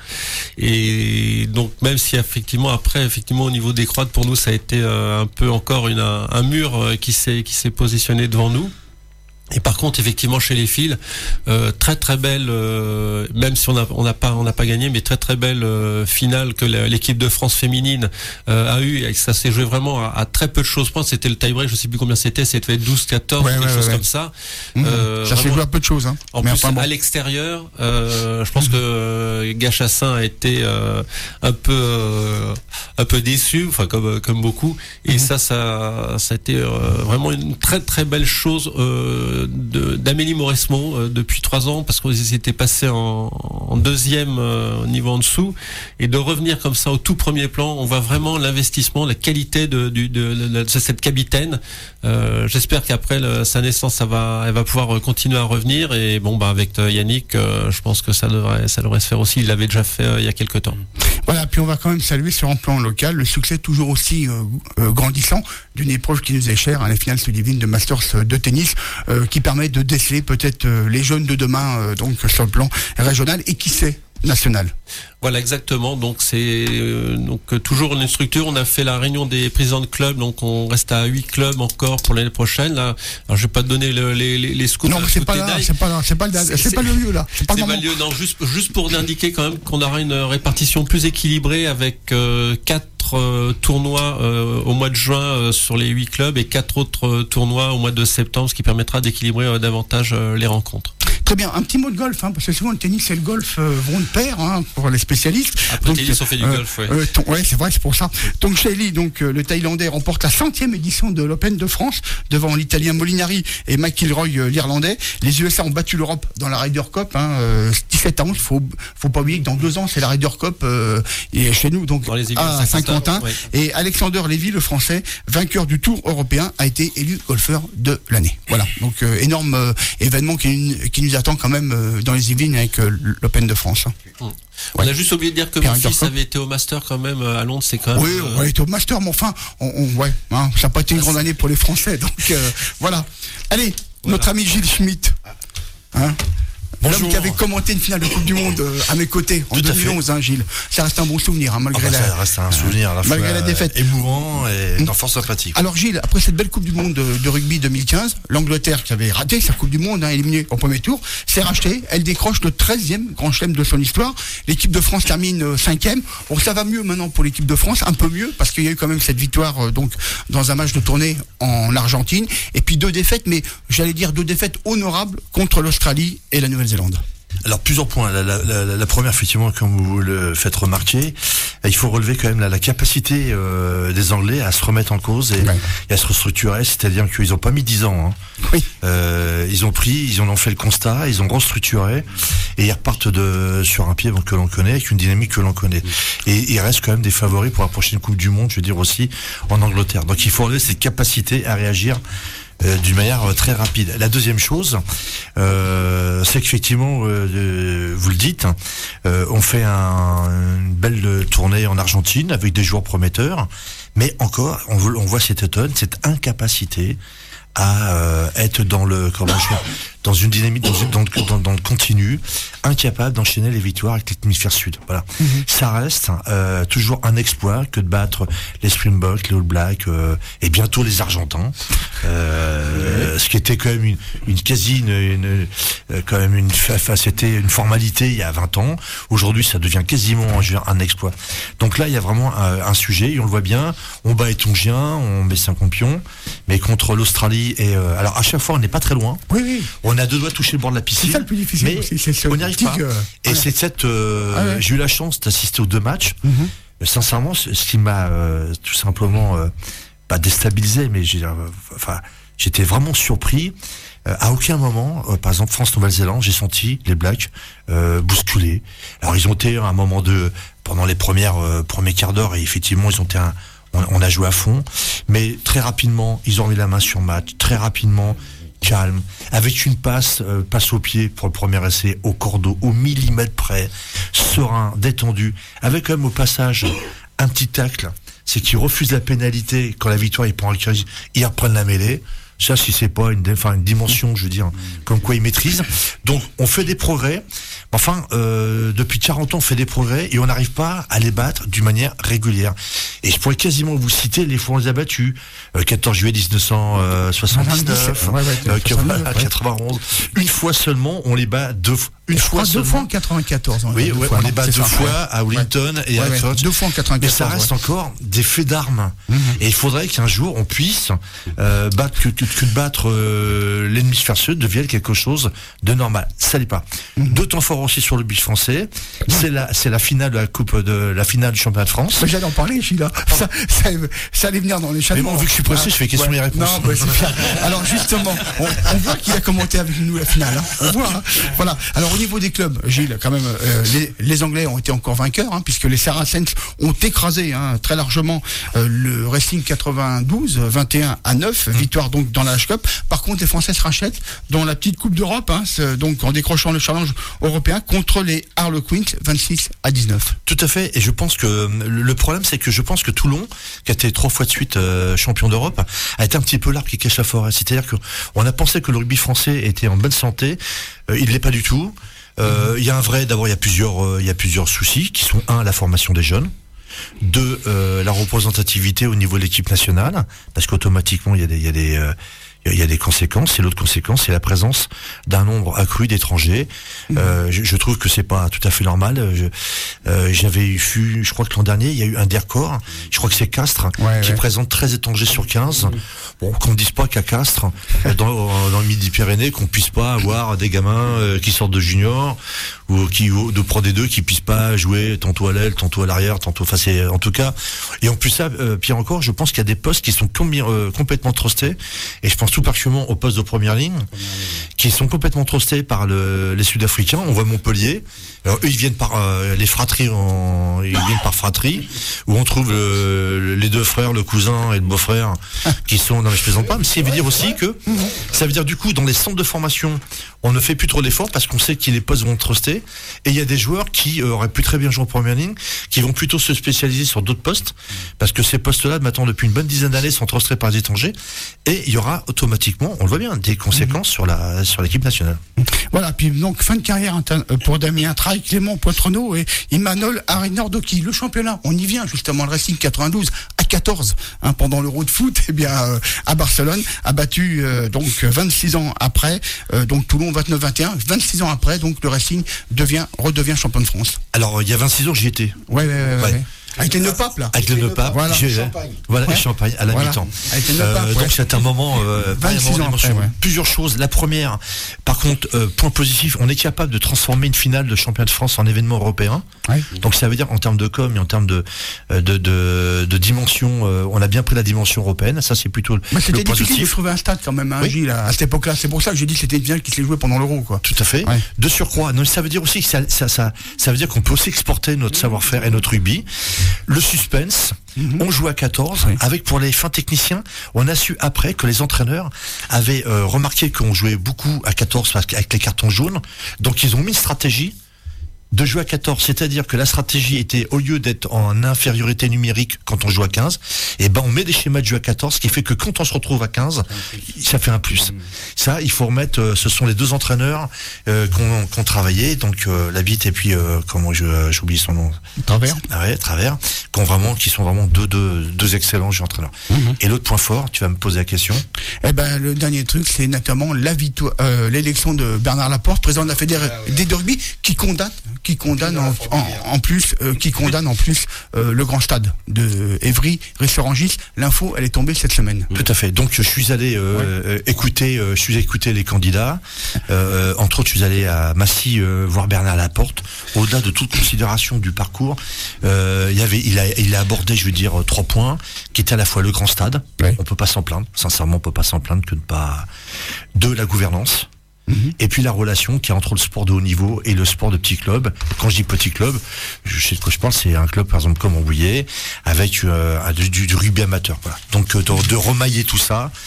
et donc même si effectivement après effectivement au niveau des croates, pour nous ça a été euh, un peu encore une un, un mur euh, qui s'est qui s'est positionné devant nous. Et par contre, effectivement, chez les filles, euh, très très belle, euh, même si on n'a on n'a pas on n'a pas gagné, mais très très belle euh, finale que la, l'équipe de France féminine euh, a eu. Et ça s'est joué vraiment à, à très peu de choses. Je pense c'était le tie-break, je sais plus combien c'était, c'était douze quatorze, ouais, quelque ouais, chose ouais. comme ça. Mmh. Euh, ça s'est joué à peu de choses. Hein. En mais plus, enfin, bon. à l'extérieur, euh, je pense mmh. que euh, Gachassin a été euh, un peu euh, un peu déçu, enfin comme comme beaucoup. Et mmh. ça, ça ça a été euh, vraiment une très très belle chose. Euh, De, d'Amélie Mauresmo euh, depuis trois ans, parce qu'ils étaient passés en, en deuxième euh, niveau en dessous, et de revenir comme ça au tout premier plan, on voit vraiment l'investissement, la qualité de, de, de, de, de cette capitaine. Euh, j'espère qu'après le, sa naissance, ça va, elle va pouvoir continuer à revenir, et bon bah avec Yannick, euh, je pense que ça devrait, ça devrait se faire aussi. Il l'avait déjà fait euh, il y a quelques temps. Voilà, puis on va quand même saluer sur un plan local le succès toujours aussi euh, euh, grandissant d'une épreuve qui nous est chère, hein, la finale Sudivine de Masters de tennis, euh, qui permet de déceler peut-être euh, les jeunes de demain euh, donc sur le plan régional et qui sait national. Voilà, exactement. Donc c'est euh, donc toujours une structure. On a fait la réunion des présidents de clubs, donc on reste à huit clubs encore pour l'année prochaine. Là, alors je vais pas te donner le, les les les scouts. Non, mais c'est pas là, c'est pas là, c'est pas le, c'est, c'est pas le lieu là. C'est pas, c'est pas le lieu. Non, juste juste pour indiquer quand même qu'on aura une répartition plus équilibrée avec euh, quatre euh, tournois euh, au mois de juin euh, sur les huit clubs et quatre autres euh, tournois au mois de septembre, ce qui permettra d'équilibrer euh, davantage euh, les rencontres. Très bien, un petit mot de golf, hein, parce que souvent le tennis et le golf euh, vont de pair, hein, pour les spécialistes. Après donc, tennis, on fait du euh, golf, ouais. Euh, ton, ouais, c'est vrai, c'est pour ça. Donc Shelley, donc euh, le Thaïlandais remporte la centième édition de l'Open de France devant l'Italien Molinari et McIlroy, euh, l'Irlandais. Les U S A ont battu l'Europe dans la Ryder Cup, hein, euh, dix-sept à onze. Faut, faut pas oublier que dans deux ans c'est la Ryder Cup euh, et chez nous donc à Saint-Quentin. Ouais. Et Alexander Lévy, le Français, vainqueur du Tour européen, a été élu golfeur de l'année. Voilà, donc euh, énorme euh, événement qui, qui nous attend quand même euh, dans les Yvelines avec euh, l'Open de France. Mmh. On ouais. a juste oublié de dire que mon fils avait été au Master quand même à Londres, c'est quand même. Oui, euh... on a été au Master, mais enfin, on, on, ouais, hein, ça n'a pas été une grande année pour les Français, donc euh, voilà. Allez, voilà. Notre ami Gilles Schmitt, hein, l'homme qui avait commenté une finale de Coupe du Monde euh, à mes côtés en deux mille onze, hein, Gilles. Ça reste un bon souvenir, hein, malgré ah bah, la. Ça reste un souvenir à la malgré fois la défaite. Émouvant et mmh. fort sympathique. Alors Gilles, après cette belle Coupe du Monde de, de rugby deux mille quinze, l'Angleterre qui avait raté sa Coupe du Monde, hein, éliminée au premier tour, s'est rachetée. Elle décroche le treizième grand chelem de son histoire. L'équipe de France termine euh, cinquième. Bon, ça va mieux maintenant pour l'équipe de France, un peu mieux, parce qu'il y a eu quand même cette victoire euh, donc dans un match de tournée en Argentine. Et puis deux défaites, mais j'allais dire deux défaites honorables contre l'Australie et la Nouvelle-Zélande. Alors plusieurs points. La, la, la, la première, effectivement, comme vous le faites remarquer, il faut relever quand même la, la capacité euh, des Anglais à se remettre en cause et, ouais. et à se restructurer. C'est-à-dire qu'ils n'ont pas mis dix ans. Hein. Oui. Euh, ils ont pris, ils en ont fait le constat, ils ont restructuré et ils repartent de sur un pied que l'on connaît, avec une dynamique que l'on connaît. Et ils restent quand même des favoris pour la prochaine Coupe du Monde, je veux dire aussi en Angleterre. Donc il faut relever cette capacité à réagir Euh, d'une manière euh, très rapide. La deuxième chose, euh, c'est qu'effectivement, euh, vous le dites, euh, on fait un, une belle tournée en Argentine avec des joueurs prometteurs, mais encore, on, on voit cet automne cette incapacité à euh, être dans le comment je dans une dynamique, dans, une, dans, dans, dans le continu, incapable d'enchaîner les victoires avec l'hémisphère sud. Voilà. Mm-hmm. Ça reste euh, toujours un exploit que de battre les Springboks, les All Blacks euh, et bientôt les Argentins. Euh, mm-hmm. Ce qui était quand même une, une quasi une, une euh, quand même une enfin, c'était une formalité il y a vingt ans. Aujourd'hui, ça devient quasiment un, un exploit. Donc là, il y a vraiment un, un sujet et on le voit bien. On bat les Tongiens, on met cinq campions, mais contre l'Australie et euh, alors à chaque fois, on n'est pas très loin. Oui, oui. On a deux doigts de toucher le bord de la piscine. C'est ça le plus difficile mais aussi, c'est on n'y arrive pas. Euh, et ouais. c'est cette. Euh, ah ouais. J'ai eu la chance d'assister aux deux matchs. Mm-hmm. Sincèrement, ce qui m'a euh, tout simplement euh, pas déstabilisé, mais j'ai, euh, enfin, j'étais vraiment surpris. Euh, à aucun moment, euh, par exemple France-Nouvelle-Zélande, j'ai senti les Blacks euh, bousculer. Alors ils ont été à un moment de pendant les premières euh, premiers quarts d'heure et effectivement ils ont été un, on, on a joué à fond, mais très rapidement ils ont mis la main sur le match. Très rapidement. calme, avec une passe, euh, passe au pied pour le premier essai, au cordeau, au millimètre près, serein, détendu, avec quand même au passage un petit tacle, c'est qu'ils refusent la pénalité quand la victoire est pour un crise, ils reprennent la mêlée. Ça, si c'est pas une, enfin, une dimension, je veux dire, comme quoi ils maîtrisent. Donc, on fait des progrès. Enfin, euh, depuis quarante ans, on fait des progrès et on n'arrive pas à les battre d'une manière régulière. Et je pourrais quasiment vous citer les fois où on les a battus. Euh, quatorze juillet mille neuf cent soixante-dix-neuf, ouais, ouais, euh, soixante-neuf, quatre-vingt-onze. Une fois seulement, on les bat deux fois. Une je fois crois deux seulement. fois en quatre-vingt-quatorze. Oui, ouais, fois, on non, les bat deux ça, fois ouais. à Wellington ouais. et à ouais, Oxford. Deux fois en quatre-vingt-quatorze. Mais ça reste ouais. encore des faits d'armes. Mm-hmm. Et il faudrait qu'un jour on puisse euh, battre que, que, que de battre euh, l'ennemi sud devienne quelque chose de normal. Ça l'est pas. Mm-hmm. Deux temps forts aussi sur le beach français. Mm-hmm. C'est la c'est la finale de la coupe de la finale du championnat de France. Mais j'allais en parler, Gilles. Ça, ça, ça allait venir dans les Mais bon, vu que je suis pressé, je fais question et réponse. Non, bah, c'est bien. Alors justement, on, on voit qu'il a commenté avec nous la finale. Hein. On voit. Hein. Voilà. Alors au niveau des clubs, Gilles, quand même, euh, les, les Anglais ont été encore vainqueurs, hein, puisque les Saracens ont écrasé hein, très largement euh, le Racing quatre-vingt-douze, vingt et un à neuf, mmh. victoire donc dans la H Cup. Par contre, les Français se rachètent dans la petite Coupe d'Europe, hein, donc en décrochant le challenge européen contre les Harlequins, vingt-six à dix-neuf. Tout à fait. Et je pense que le problème, c'est que je pense que Toulon, qui a été trois fois de suite euh, champion d'Europe, a été un petit peu l'arbre qui cache la forêt. C'est-à-dire que on a pensé que le rugby français était en bonne santé. Euh, il l'est pas du tout. Euh, il y a un vrai, d'abord, il y a plusieurs, euh, il y a plusieurs soucis qui sont un, la formation des jeunes. Deux, euh, la représentativité au niveau de l'équipe nationale, parce qu'automatiquement il y a des, il y a des, euh, il y a des conséquences. Et l'autre conséquence, c'est la présence d'un nombre accru d'étrangers. Mmh. Euh, je, je trouve que c'est pas tout à fait normal. Je, euh, j'avais eu, je crois que l'an dernier, il y a eu un des records. Je crois que c'est Castres ouais, qui ouais. présente treize étrangers sur quinze. Mmh. Bon, qu'on ne dise pas qu'à Castres, dans, dans le Midi-Pyrénées, qu'on puisse pas avoir des gamins euh, qui sortent de junior ou qui ou de Pro D deux qui puissent pas jouer tantôt à l'aile, tantôt à l'arrière, tantôt. Enfin, c'est en tout cas. Et en plus ça, euh, pire encore, je pense qu'il y a des postes qui sont com- euh, complètement trustés. Et je pense tout particulièrement aux postes de première ligne, qui sont complètement trustés par le, les Sud-Africains. On voit Montpellier. Alors eux, ils viennent par euh, les fratries, en, ils viennent par fratrie, où on trouve le, les deux frères, le cousin et le beau-frère, qui sont. Non, mais je plaisante pas. Mais ça veut dire aussi que ça veut dire du coup dans les centres de formation, on ne fait plus trop d'efforts parce qu'on sait que les postes vont truster. Et il y a des joueurs qui euh, auraient pu très bien jouer en première ligne, qui vont plutôt se spécialiser sur d'autres postes, parce que ces postes-là, maintenant depuis une bonne dizaine d'années, sont trustés par les étrangers. Et il y aura automatiquement, on le voit bien, des conséquences mmh. sur la sur l'équipe nationale. Voilà. Puis donc fin de carrière pour Damien Traille, Clément Poitrenaud et Emmanuel Arenordoki. Le championnat, on y vient justement. Le Racing quatre-vingt-douze à quatorze hein, pendant l'Euro de foot, eh bien euh, à Barcelone a battu euh, donc vingt-six ans après, euh, donc Toulon vingt-neuf vingt et un, vingt-six ans après, donc le Racing devient redevient champion de France. Alors il y a vingt-six ans j'y étais. Ouais ouais ouais. ouais. ouais. Avec les nœuds papes là. Avec les nœuds papes. Voilà. Champagne. Voilà, ouais. Champagne à la voilà. mi-temps. Avec les nœuds papes. Euh, ouais. Donc c'est un moment. Euh, vingt-six ans après, ouais. Plusieurs choses. La première, par contre, euh, point positif, on est capable de transformer une finale de championnat de France en événement européen. Ouais. Donc ça veut dire en termes de com et en termes de de de, de dimension, euh, on a bien pris la dimension européenne. Ça c'est plutôt le, bah, c'était le point difficile positif. de trouver un stade quand même, hein, oui. Gilles, à cette époque-là. C'est pour ça que j'ai dit que c'était une finale qui se jouée pendant l'Euro, quoi. Tout à fait. Ouais. De surcroît, non, ça veut dire aussi que ça ça ça, ça veut dire qu'on peut aussi exporter notre savoir-faire et notre rugby. Le suspense. Mm-hmm. On joue à quatorze, oui. Avec pour les fins techniciens, on a su après que les entraîneurs avaient euh, remarqué qu'on jouait beaucoup à quatorze avec les cartons jaunes, donc ils ont mis une stratégie de jouer à quatorze, c'est-à-dire que la stratégie était, au lieu d'être en infériorité numérique quand on joue à quinze, et ben on met des schémas de jeu à quatorze, ce qui fait que quand on se retrouve à quinze, ça fait un plus. Ça, il faut remettre, euh, ce sont les deux entraîneurs euh, qu'on qu'on travaillait, donc euh, Labitte et puis euh, comment je euh, j'oublie son nom. Travers. Ah ouais, Travers, qui vraiment, qui sont vraiment deux deux deux excellents jeux entraîneurs. Mm-hmm. Et l'autre point fort, tu vas me poser la question. Eh ben le dernier truc, c'est notamment la victoire, euh, l'élection de Bernard Laporte, président de la Fédération ah, ouais. des rugby, qui condamne qui condamne en, en, en plus euh, qui condamne en plus euh, le grand stade de Évry, Restaurantis. L'info, elle est tombée cette semaine. Tout à fait. Donc je suis allé euh, ouais. écouter, euh, je suis allé écouter les candidats. Euh, entre autres, je suis allé à Massy euh, voir Bernard Laporte. Au-delà de toute considération du parcours, euh, il y avait, il a, il a abordé, je veux dire, trois points qui étaient à la fois le grand stade. Ouais. On peut pas s'en plaindre. Sincèrement, on peut pas s'en plaindre que de pas de la gouvernance. Mmh. Et puis la relation qu'il y a entre le sport de haut niveau et le sport de petit club. Quand je dis petit club, je sais de quoi je parle, c'est un club par exemple comme Rambouillet, avec euh, du, du rugby amateur. Voilà. Donc euh, de, de remailler tout ça,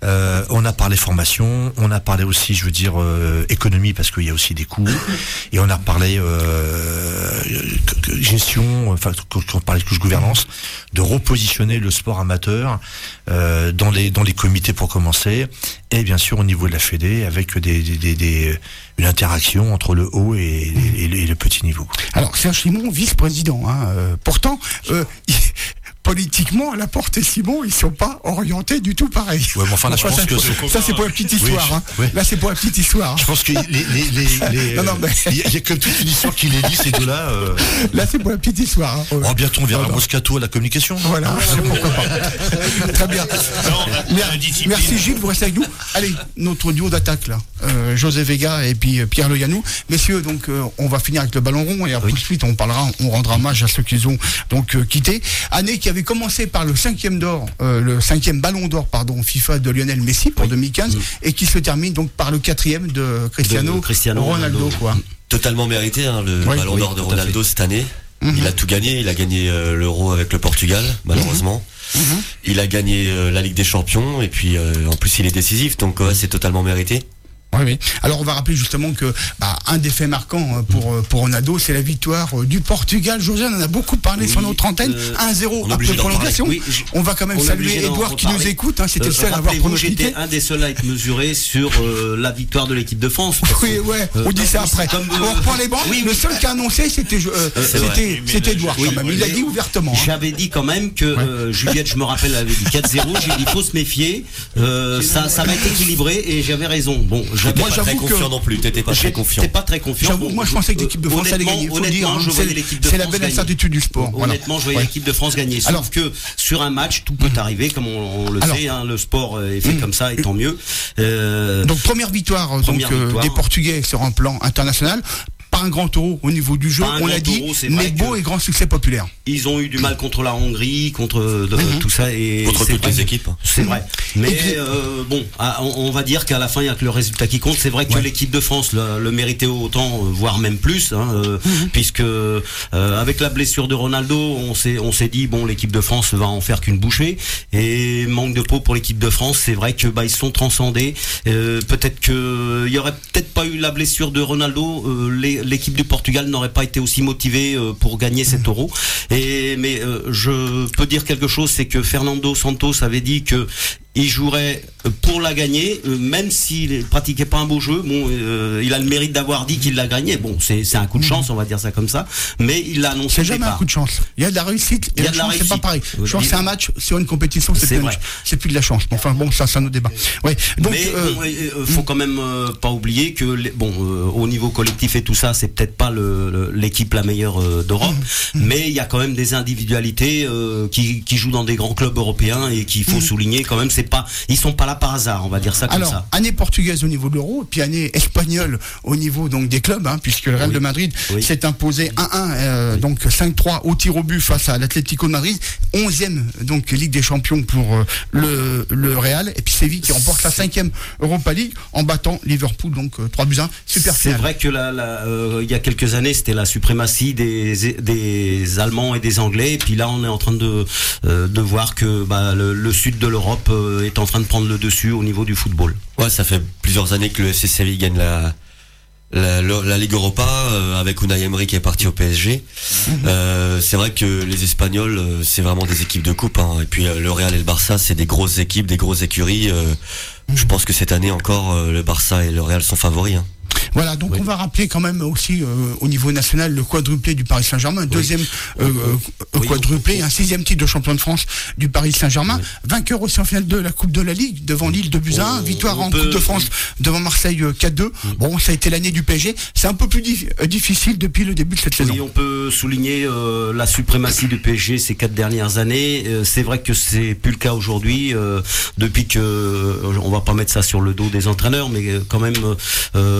Euh, on a parlé formation, on a parlé aussi, je veux dire, euh, économie, parce qu'il y a aussi des coûts, et on a parlé euh, gestion, enfin, quand on parlait de couche gouvernance, de repositionner le sport amateur euh, dans les dans les comités pour commencer, et bien sûr au niveau de la Fédé, avec des, des, des, des une interaction entre le haut et, et, et, le, et le petit niveau. Alors Serge Simon, vice-président, hein, euh, pourtant, euh, il... politiquement, Laporte et Simon, ils sont pas orientés du tout pareil. Ouais, mais enfin, là, je pense ça, que ça, ça c'est pour la petite histoire. Oui, hein. oui. Là, c'est pour la petite histoire. Je pense que les, les, les, les non, non, mais... il y a comme toute une histoire qui les lie, ces deux-là. Euh... Là, c'est pour la petite histoire. Hein. Oh, bientôt, on verra Moscato à la communication. Voilà, c'est pourquoi pas. Très bien. Non, Merci, merci Gilles, vous restez avec nous. Allez, notre duo d'attaque, là. Euh, José Vega et puis euh, Pierre Le Yanou. Messieurs, donc, euh, on va finir avec le ballon rond et après, oui. Ensuite, on parlera, on rendra hommage à ceux qui ont donc euh, quitté. Année qui avait commencé par le cinquième d'or, euh, le cinquième ballon d'or, pardon, FIFA de Lionel Messi pour oui. deux mille quinze, mmh. et qui se termine donc par le quatrième de Cristiano, de Cristiano Ronaldo, Ronaldo, quoi. Totalement mérité, hein, le oui, ballon oui, d'or de Ronaldo cette année. Mmh. Il a tout gagné, il a gagné euh, l'Euro avec le Portugal, malheureusement. Mmh. Il a gagné euh, la Ligue des Champions, et puis euh, en plus il est décisif, donc ouais, c'est totalement mérité. Oui, oui. Alors on va rappeler justement que bah, un des faits marquants pour pour Ronaldo, c'est la victoire du Portugal. José, on en a beaucoup parlé oui, sur notre antenne. Euh, un zéro après prolongation. Oui, on va quand même saluer Edouard qui nous écoute. Hein, c'était euh, le seul à avoir pronostiqué. J'étais un des seuls à être mesuré sur euh, la victoire de l'équipe de France. Oui, ouais. Euh, on dit ça après. Comme, euh, on reprend les bancs. Oui, le seul qui a annoncé, c'était euh, c'était c'était Edouard quand même. Il l'a dit ouvertement. J'avais dit quand même que Juliette, je me rappelle, avait dit quatre zéro. J'ai dit faut se méfier. Ça ça va être équilibré et j'avais raison. Bon, j'étais pas très confiant non plus, t'étais pas très confiant. T'étais pas très confiant. J'avoue, moi je pensais que l'équipe de France allait gagner. Honnêtement, je voyais l'équipe de France. C'est la belle incertitude du sport. Honnêtement, je voyais l'équipe de France gagner. Sauf que sur un match, tout peut arriver, comme on le sait. Le sport est fait comme ça, et tant mieux. Donc première victoire des Portugais sur un plan international. Pas un grand taureau au niveau du jeu, on l'a dit, mais beau et grand succès populaire. Ils ont eu du mal contre la Hongrie, contre de, mm-hmm. tout ça et contre toutes les équipes. C'est mm-hmm. vrai. Mais euh, bon, on va dire qu'à la fin il y a que le résultat qui compte. C'est vrai que ouais. l'équipe de France le, le méritait autant, voire même plus, hein, euh, mm-hmm. puisque euh, avec la blessure de Ronaldo, on s'est on s'est dit bon, l'équipe de France va en faire qu'une bouchée et manque de peau pour l'équipe de France. C'est vrai que bah ils sont transcendés. Euh, peut-être que il y aurait peut-être pas eu la blessure de Ronaldo. Euh, les l'équipe du Portugal n'aurait pas été aussi motivée euh, pour gagner cet Euro. Et mais euh, je peux dire quelque chose, c'est que Fernando Santos avait dit que il jouerait pour la gagner, euh, même s'il pratiquait pas un beau jeu. Bon, euh, il a le mérite d'avoir dit qu'il l'a gagné. Bon, c'est c'est un coup de chance, on va dire ça comme ça. Mais il l'a annoncé. C'est jamais un coup de chance. Il y a de la réussite. Et il y a de la chance, c'est pas pareil. Je pense que c'est un match sur une compétition, c'est, c'est plus, c'est plus de la chance. Enfin bon, ça, c'est un autre débat. Ouais. Donc, mais euh, bon, euh, faut quand même euh, pas oublier que les, bon, euh, au niveau collectif et tout ça, c'est peut-être pas le, le, l'équipe la meilleure euh, d'Europe, mmh. mais il y a quand même des individualités euh, qui qui jouent dans des grands clubs européens et qu'il faut mmh. souligner quand même. C'est pas, ils sont pas là par hasard, on va dire ça comme Alors, ça. Année portugaise au niveau de l'Euro, puis année espagnole au niveau donc des clubs, hein, puisque le Real oui. de Madrid oui. s'est imposé un un, euh, oui. donc cinq trois au tir au but face à l'Atlético de Madrid, onzième donc Ligue des Champions pour euh, le le Real, et puis Séville qui remporte la cinquième Europa League en battant Liverpool donc euh, trois buts à un, super finale. C'est vrai que la, la, euh, il y a quelques années c'était la suprématie des des Allemands et des Anglais, et puis là on est en train de euh, de voir que bah, le, le sud de l'Europe euh, est en train de prendre le dessus au niveau du football. Ouais, ça fait plusieurs années que le F C Séville gagne la la, la, la Ligue Europa euh, avec Unai Emery qui est parti au P S G. Mmh. Euh, c'est vrai que les Espagnols, euh, c'est vraiment des équipes de coupe, hein. Et puis euh, le Real et le Barça, c'est des grosses équipes, des grosses écuries. Euh, mmh. Je pense que cette année encore, euh, le Barça et le Real sont favoris, hein. Voilà, donc oui. on va rappeler quand même aussi euh, au niveau national le quadruplé du Paris Saint-Germain, oui. deuxième euh, euh, oui. quadruplé, un sixième titre de champion de France du Paris Saint-Germain, oui. vainqueur aussi en finale de la Coupe de la Ligue devant Lille deux buts à un, victoire en peut... Coupe de France devant Marseille quatre deux. Oui. Bon, ça a été l'année du P S G, c'est un peu plus dif- difficile depuis le début de cette oui, saison. On peut souligner euh, la suprématie du P S G ces quatre dernières années. Euh, c'est vrai que c'est plus le cas aujourd'hui, euh, depuis que euh, on va pas mettre ça sur le dos des entraîneurs, mais quand même euh, Laurent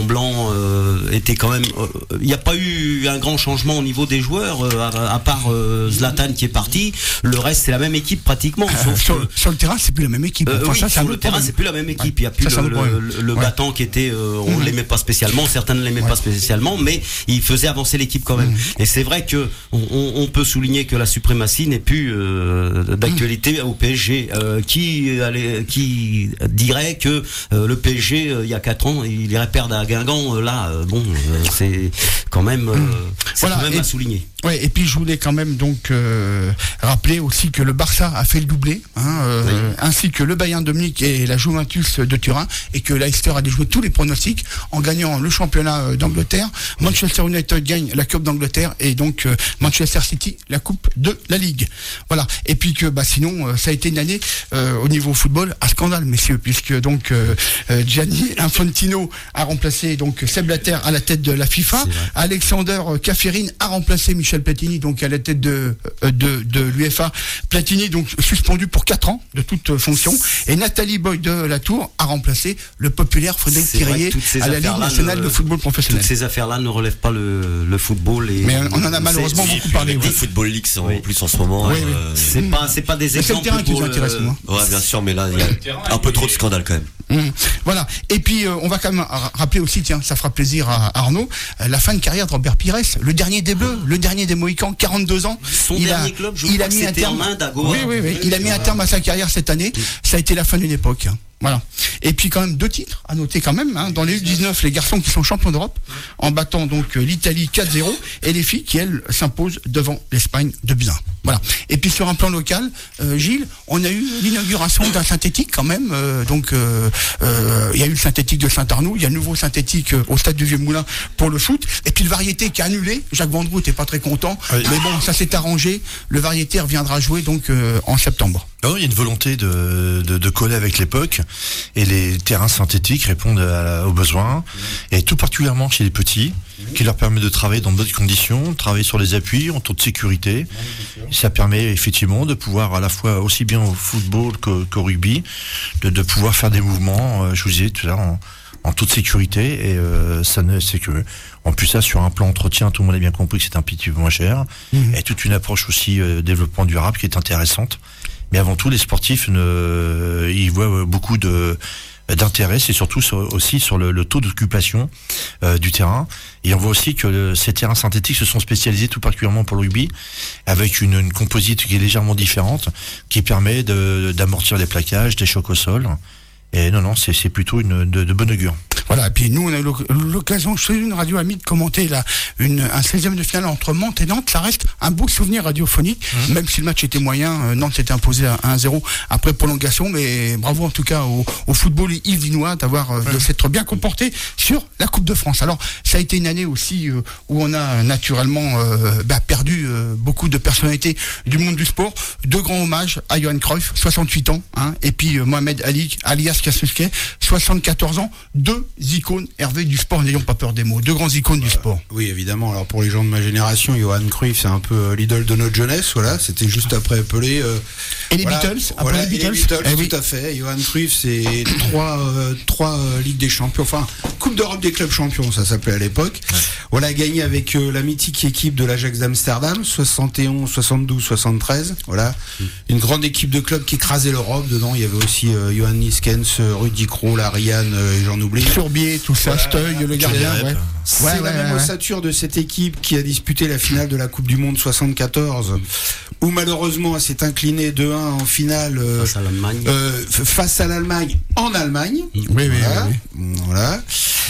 ruban blanc euh, était quand même. Il euh, n'y a pas eu un grand changement au niveau des joueurs, euh, à, à part euh, Zlatan qui est parti. Le reste, c'est la même équipe pratiquement. Euh, sur, que, sur le terrain, c'est plus la même équipe. Euh, enfin, oui, ça, sur le terrain, c'est plus la même équipe. Il n'y a plus ça, le, le, le, le ouais. battant qui était. Euh, on mmh. l'aimait pas spécialement. Certains ne l'aimaient ouais. pas spécialement, mais il faisait avancer l'équipe quand même. Mmh. Et c'est vrai que on, on peut souligner que la suprématie n'est plus euh, d'actualité mmh. au P S G. Euh, qui allait, qui dirait que euh, le P S G euh, il y a quatre ans il irait perdre à Guingamp, euh, là euh, bon euh, c'est quand même euh, c'est voilà, quand même et, à souligner. Ouais, et puis je voulais quand même donc euh, rappeler aussi que le Barça a fait le doublé, hein, euh, oui. ainsi que le Bayern de Munich et la Juventus de Turin, et que Leicester a déjoué tous les pronostics en gagnant le championnat d'Angleterre. Oui. Manchester United gagne la Coupe d'Angleterre et donc euh, Manchester City la Coupe de la Ligue. Voilà. Et puis que bah sinon euh, ça a été une année euh, au niveau football à scandale, messieurs, puisque donc euh, euh, Gianni Infantino a remplacé donc Sepp Blatter à la tête de la FIFA. Alexander Cafferin a remplacé Michel Platini donc à la tête de de, de l'UEFA. Platini donc suspendu pour quatre ans de toute fonction, et Nathalie Boy de la Tour a remplacé le populaire Frédéric Thirier à la Ligue nationale ne, de football professionnel. Toutes ces affaires-là ne relèvent pas le, le football. Et mais on en a malheureusement beaucoup parlé. Des football leagues en oui. plus en ce moment. Oui, oui. Euh, c'est pas c'est pas des exemples. C'est le terrain qui nous intéresse, moi. Ouais, bien sûr, mais là il y a un peu trop de scandales quand même. Mmh. Voilà. Et puis euh, on va quand même rappeler aussi, tiens, ça fera plaisir à Arnaud, euh, la fin de carrière de Robert Pires, le dernier des Bleus, le dernier des Mohicans, quarante-deux ans. Son il dernier a, club, je il crois a mis que un terme. En Inde, à Goa. Oui, oui, oui. Il a mis un terme à sa carrière cette année. Ça a été la fin d'une époque. Voilà. Et puis quand même deux titres à noter quand même, hein. Dans les U dix-neuf, les garçons qui sont champions d'Europe en battant donc l'Italie quatre zéro, et les filles qui elles s'imposent devant l'Espagne deux buts à un. Voilà. Et puis sur un plan local, euh, Gilles, on a eu l'inauguration d'un synthétique quand même. Euh, donc il euh, euh, y a eu le synthétique de Saint-Arnoux, il y a le nouveau synthétique euh, au stade du Vieux-Moulin pour le foot. Et puis le variété qui a annulé. Jacques Vendroux n'était pas très content, oui. mais bon, ça s'est arrangé. Le variété reviendra jouer donc euh, en septembre. Non, il y a une volonté de, de, de coller avec l'époque, et les terrains synthétiques répondent à, aux besoins, et tout particulièrement chez les petits, qui leur permet de travailler dans de bonnes conditions, de travailler sur les appuis, en taux de sécurité. Ça permet effectivement de pouvoir, à la fois aussi bien au football qu'au, qu'au rugby, de, de pouvoir faire des mouvements, euh, je vous disais tout à l'heure, en, en toute sécurité, et euh, ça ne c'est que en plus ça, sur un plan entretien, tout le monde a bien compris que c'est un petit peu moins cher, mmh. et toute une approche aussi euh, développement durable qui est intéressante. Mais avant tout, les sportifs, ne, ils voient beaucoup de d'intérêt, c'est surtout sur, aussi sur le, le taux d'occupation euh, du terrain. Et on voit aussi que le, ces terrains synthétiques se sont spécialisés tout particulièrement pour le rugby, avec une, une composite qui est légèrement différente, qui permet de, d'amortir les plaquages, des chocs au sol. Et non, non, c'est, c'est plutôt une, de, de bonne augure. Voilà, et puis nous, on a eu l'occasion, chez une radio amie, de commenter là, une, un seizième de finale entre Mantes et Nantes. Ça reste un beau souvenir radiophonique, mmh. même si le match était moyen. Euh, Nantes s'était imposé à un zéro après prolongation, mais bravo en tout cas au, au football yvelinois d'avoir euh, mmh. de s'être bien comporté sur la Coupe de France. Alors, ça a été une année aussi euh, où on a naturellement euh, bah, perdu euh, beaucoup de personnalités du monde du sport. Deux grands hommages à Johan Cruyff, soixante-huit ans, hein, et puis euh, Mohamed Ali, alias Kassuske, soixante-quatorze ans, deux icônes, Hervé, du sport, n'ayons pas peur des mots, deux grands icônes euh, du sport. Oui, évidemment. Alors pour les gens de ma génération, Johan Cruyff, c'est un peu euh, l'idole de notre jeunesse. Voilà, c'était juste après Pelé. Euh, et les voilà, Beatles, après voilà, les Beatles, et les Beatles eh tout oui. à fait. Johan Cruyff, c'est trois, euh, trois euh, Ligues des Champions, enfin Coupe d'Europe des clubs champions, ça s'appelait à l'époque. Ouais. Voilà, gagné avec euh, la mythique équipe de l'Ajax d'Amsterdam, soixante et onze, soixante-douze, soixante-treize. Voilà, mmh. une grande équipe de clubs qui écrasait l'Europe. Dedans, il y avait aussi euh, Johan Niskens, Rudi Krol, Ariane, euh, et j'en oublie. Furbier, tout ça, voilà. Steuil, le gardien. Ouais. C'est ouais, la ouais, même ouais. ossature de cette équipe qui a disputé la finale de la Coupe du Monde soixante-quatorze, où malheureusement elle s'est inclinée deux un en finale euh, face à l'Allemagne. Euh, face à l'Allemagne en Allemagne. Oui, oui, voilà. oui, oui. Voilà.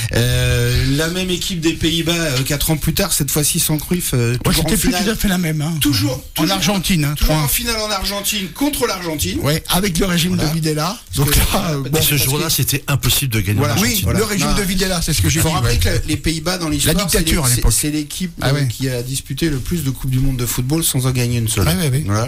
Euh, la même équipe des Pays-Bas euh, quatre ans plus tard, cette fois-ci sans Cruyff. Euh, ouais, c'était plus tout à fait la même. Hein. Toujours, en toujours Argentine. Hein, toujours en finale en Argentine contre l'Argentine. Ouais, avec le régime voilà. de Videla. Donc là, bon, ce jour-là, que... c'était impossible de gagner. Voilà. Oui, voilà. le régime non. de Videla, c'est ce que j'ai dit. Il faut rappeler ouais. que la, les Pays-Bas dans l'histoire, la dictature c'est, à l'époque. C'est, c'est l'équipe ah, euh, ouais. qui a disputé le plus de Coupes du Monde de football sans en gagner une seule. Ah, ouais, ouais. Voilà.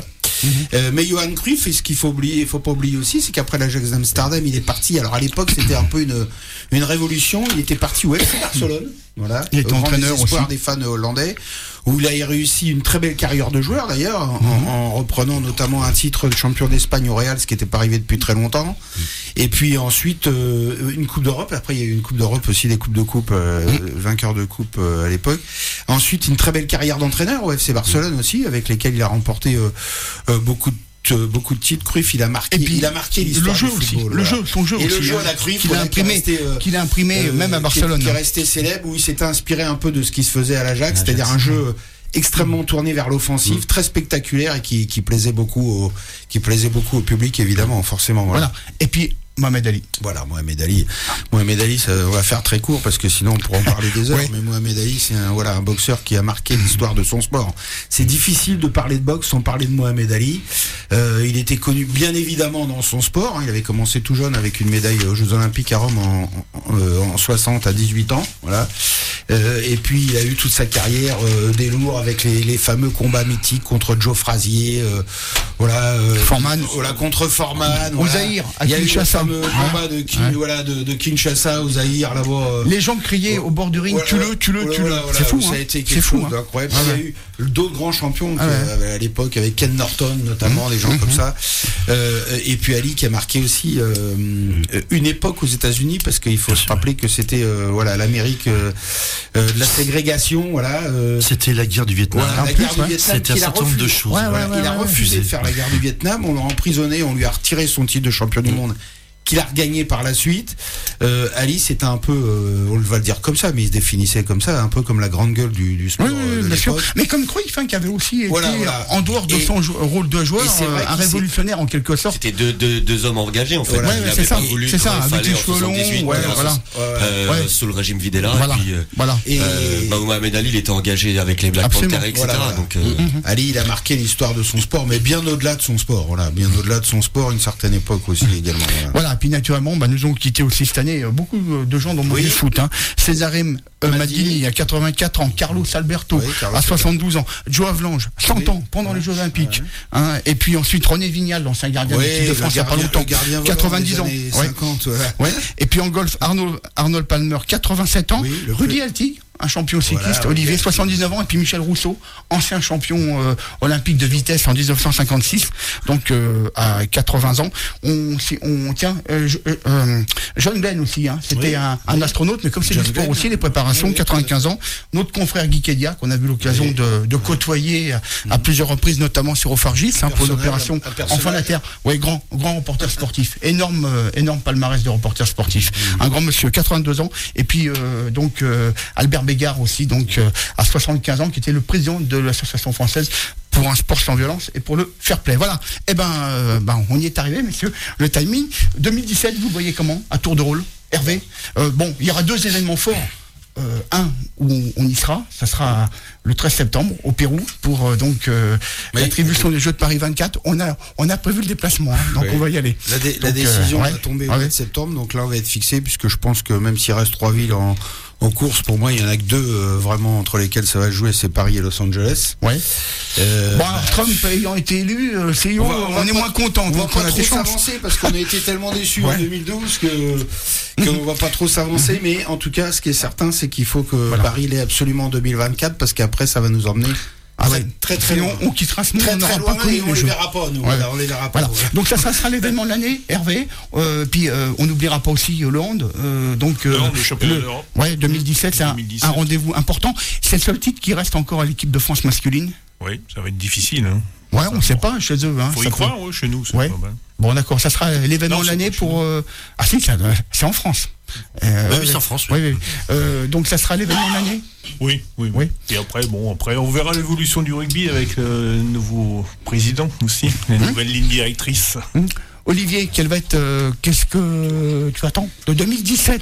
Mm-hmm. Euh, mais Johan Cruyff, et ce qu'il faut oublier, il faut pas oublier aussi, c'est qu'après l'Ajax d'Amsterdam, il est parti. Alors à l'époque, c'était un peu une une révolution. Il était parti au F C Barcelone. Voilà. Il était au grand entraîneur désespoir aussi des fans hollandais, où il a réussi une très belle carrière de joueur d'ailleurs, en, Mm-hmm. en reprenant notamment un titre de champion d'Espagne au Real, ce qui n'était pas arrivé depuis très longtemps. Et puis ensuite euh, une Coupe d'Europe. Après il y a eu une Coupe d'Europe aussi, des coupes de coupe, euh, Mm. vainqueur de coupe euh, à l'époque. Ensuite une très belle carrière d'entraîneur au F C Barcelone aussi, avec lesquels il a remporté euh, euh, beaucoup de beaucoup de titres. Cruyff, il a marqué, Et puis, il a marqué l'histoire le jeu du aussi, football, le voilà. jeu, son jeu et aussi, le jeu hein, à la Cruyff, qu'il a voilà, qui est imprimé, resté, euh, qu'il a imprimé euh, même à qui est- Barcelone. qui est resté célèbre, où il s'était inspiré un peu de ce qui se faisait à l'Ajax, c'est-à-dire un jeu extrêmement tourné vers l'offensive, Mm. très spectaculaire et qui, qui plaisait beaucoup au, qui plaisait beaucoup au public, évidemment, forcément. Voilà. Voilà. Et puis Mohamed Ali. Voilà, Mohamed Ali. Mohamed Ali, ça, on va faire très court parce que sinon on pourra en parler des heures. Ouais. Mais Mohamed Ali, c'est un, voilà, un boxeur qui a marqué l'histoire de son sport. C'est difficile de parler de boxe sans parler de Mohamed Ali. Euh, il était connu bien évidemment dans son sport. Hein. Il avait commencé tout jeune avec une médaille aux Jeux Olympiques à Rome en, en, euh, en soixante à dix-huit ans. Voilà. Euh, et puis il a eu toute sa carrière euh, des lourds avec les, les fameux combats mythiques contre Joe Frazier. Euh, voilà. Euh, Foreman. Voilà, contre Foreman. Au Voilà. Zaïre, à Il y a eu le Kinshasa. fameux combat de, Kin- Ouais. voilà, de, de Kinshasa au Zaïre là-bas. euh, Les gens criaient au bord du ring, voilà, tue-le, tue-le, voilà, tue-le. voilà, voilà, C'est fou, ça hein. a été C'est quelque fou, chose hein. d'incroyable. Ah Il y a ouais. eu d'autres grands champions Ah ouais. que, euh, à l'époque avec Ken Norton notamment, des gens comme ça. Euh, et puis Ali qui a marqué aussi euh, une époque aux États-Unis, parce qu'il faut se rappeler que c'était euh, voilà l'Amérique euh, euh, de la ségrégation, voilà. euh, C'était la guerre du Vietnam. voilà, la En plus, guerre du ouais. Vietnam, C'était un qu'il a certain nombre de refusé. choses. Ouais, ouais, Voilà, ouais, il a ouais, refusé ouais. de faire la guerre du Vietnam, on l'a emprisonné, on lui a retiré son titre de champion du monde, qu'il a regagné par la suite. Euh, Ali, c'était un peu, euh, on va le dire comme ça, mais il se définissait comme ça, un peu comme la grande gueule du, du sport Oui, oui, euh, de bien sûr. l'époque. Mais comme Cruyff, hein, qui avait aussi été, Voilà, voilà. en dehors de Et- son jou- rôle de joueur, et c'est vrai euh, un qu'il s'est- révolutionnaire en quelque sorte. C'était deux, deux, deux hommes engagés en fait. Voilà. Il Ouais, avait c'est ça, pas voulu c'est ça, comme il avec fallait les en cheveux longs, soixante-dix-huit, ouais, voilà, voilà. euh, Ouais. sous le régime Videla. Voilà. Et puis, euh, Voilà. Et euh, bah, Mohamed Ali, il était engagé avec les Black Absolument. Panthers, et cetera. Voilà, voilà. Donc, euh, Ali, il a marqué l'histoire de son sport, mais bien au-delà de son sport, voilà, bien au-delà de son sport, une certaine époque aussi également. Voilà. Voilà, puis naturellement, bah, nous avons quitté aussi cette année euh, beaucoup euh, de gens dans le monde Oui. du foot. Hein. Césarem euh, Maldini. Madini à quatre-vingt-quatre ans, Carlos Alberto Oui, Carlos à soixante-douze ans, Joe Avlange, cent Oui. ans pendant les Jeux Olympiques. Hein. Et puis ensuite René Vignal, l'ancien gardien de Oui, l'équipe de le France il n'y a pas gardien- longtemps, le gardien volant quatre-vingt-dix des ans. années Ouais. cinquante, voilà. Ouais. Et puis en golf, Arnold, Arnold Palmer, quatre-vingt-sept ans, Oui, le Rudy plus- Alti, un champion cycliste, Voilà, Olivier, Rudy soixante-dix-neuf ans, et puis Michel Rousseau, ancien champion euh, olympique de vitesse en dix-neuf cent cinquante-six, donc euh, à quatre-vingts ans. On, si- on tient euh, je- euh, euh, John Glenn aussi, hein, c'était Oui, un, un astronaute, mais comme c'est du John sport Glenn. aussi, les préparations, Oui, oui, quatre-vingt-quinze ans. Notre confrère Guy Kedia, qu'on a eu l'occasion Oui. de, de côtoyer à, à plusieurs reprises, notamment sur Ophargis, hein, pour personnage, l'opération un Enfin personnage. la Terre. Oui, grand, grand reporter sportif. Énorme, euh, énorme palmarès de reporter sportif. Un grand monsieur, quatre-vingt-deux ans. Et puis, euh, donc, euh, Albert Bégard aussi, donc, euh, à soixante-quinze ans, qui était le président de l'association française pour un sport sans violence et pour le fair play. Voilà. Eh ben, euh, ben, on y est arrivé, messieurs. Le timing. deux mille dix-sept, vous voyez comment? À tour de rôle. Hervé. Euh, bon, il y aura deux événements forts. Euh, un où on y sera, ça sera le treize septembre au Pérou pour euh, donc euh, Oui. l'attribution des Jeux de Paris vingt-quatre. On a on a prévu le déplacement, hein, donc Oui. on va y aller. La, dé- la Donc, décision euh, ouais. va tomber au Ouais. mois de septembre, donc là on va être fixé, puisque je pense que même s'il reste trois villes en, en course, pour moi il y en a que deux euh, vraiment entre lesquelles ça va jouer, c'est Paris et Los Angeles. Ouais. Euh, Bon, alors, Trump ayant été élu, euh, c'est on, va- on, va est pas- moins content, On va donc pas on a trop des chances. s'avancer parce qu'on a été tellement déçus Ouais. en deux mille douze que qu'on va pas trop s'avancer, mais en tout cas ce qui est certain c'est qu'il faut que Voilà. Paris l'ait absolument en deux mille vingt-quatre, parce qu'après ça va nous emmener Ah très, ouais. très très Sinon, loin. on quittera ce monde, Très on très n'aura loin pas connu et on les les Jeux. verra pas nous, Ouais. voilà, on les verra pas. Voilà. voilà. Donc ça, ça sera l'événement de l'année, Hervé. Euh, puis euh, on n'oubliera pas aussi euh, le hand. Euh, donc euh, Le hand, le championnat d'Europe. Ouais, deux mille dix-sept, c'est un, deux mille dix-sept. un rendez-vous important. C'est le seul titre qui reste encore à l'équipe de France masculine. Oui, ça va être difficile. Hein. Ouais, on ne sait pas chez eux. Hein, Faut ça y peut- croire, ouais, chez nous, c'est Ouais. pas mal. Bon, d'accord, ça sera l'événement Non, de c'est l'année pas chez pour. euh, Ah si, ça- c'est en France. Euh, Oui, ouais, c'est en ouais. France, Oui, oui. Euh, donc ça sera l'événement de l'année. Oui, oui, oui. Et après, bon, après, on verra l'évolution du rugby avec le nouveau président aussi, la nouvelle ligne directrice. Hum. Olivier, quelle va être, euh, qu'est-ce que tu attends de deux mille dix-sept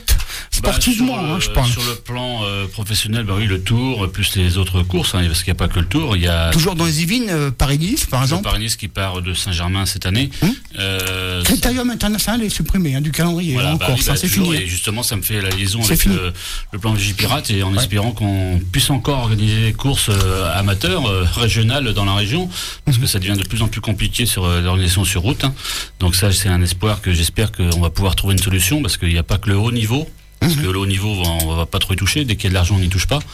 sportivement, bah, sur, hein, je pense. Sur le plan euh, professionnel, bah oui, le Tour, plus les autres courses, hein, parce qu'il n'y a pas que le Tour. Il y a toujours dans les Yvelines, euh, Paris-Nice, par exemple. Paris-Nice qui part de Saint-Germain cette année. Hum euh, Critérium international est supprimé hein, du calendrier. Voilà, encore, bah, oui, ça bah, c'est toujours, fini. Et justement, ça me fait la liaison C'est avec le, le plan Vigipirate et en ouais. espérant qu'on puisse encore organiser des courses euh, amateurs, euh, régionales dans la région, parce que ça devient de plus en plus compliqué sur euh, l'organisation sur route. Hein. Donc ça, c'est un espoir que j'espère qu'on va pouvoir trouver une solution, parce qu'il n'y a pas que le haut niveau. Parce que le haut niveau, on va pas trop y toucher. Dès qu'il y a de l'argent, on n'y touche pas.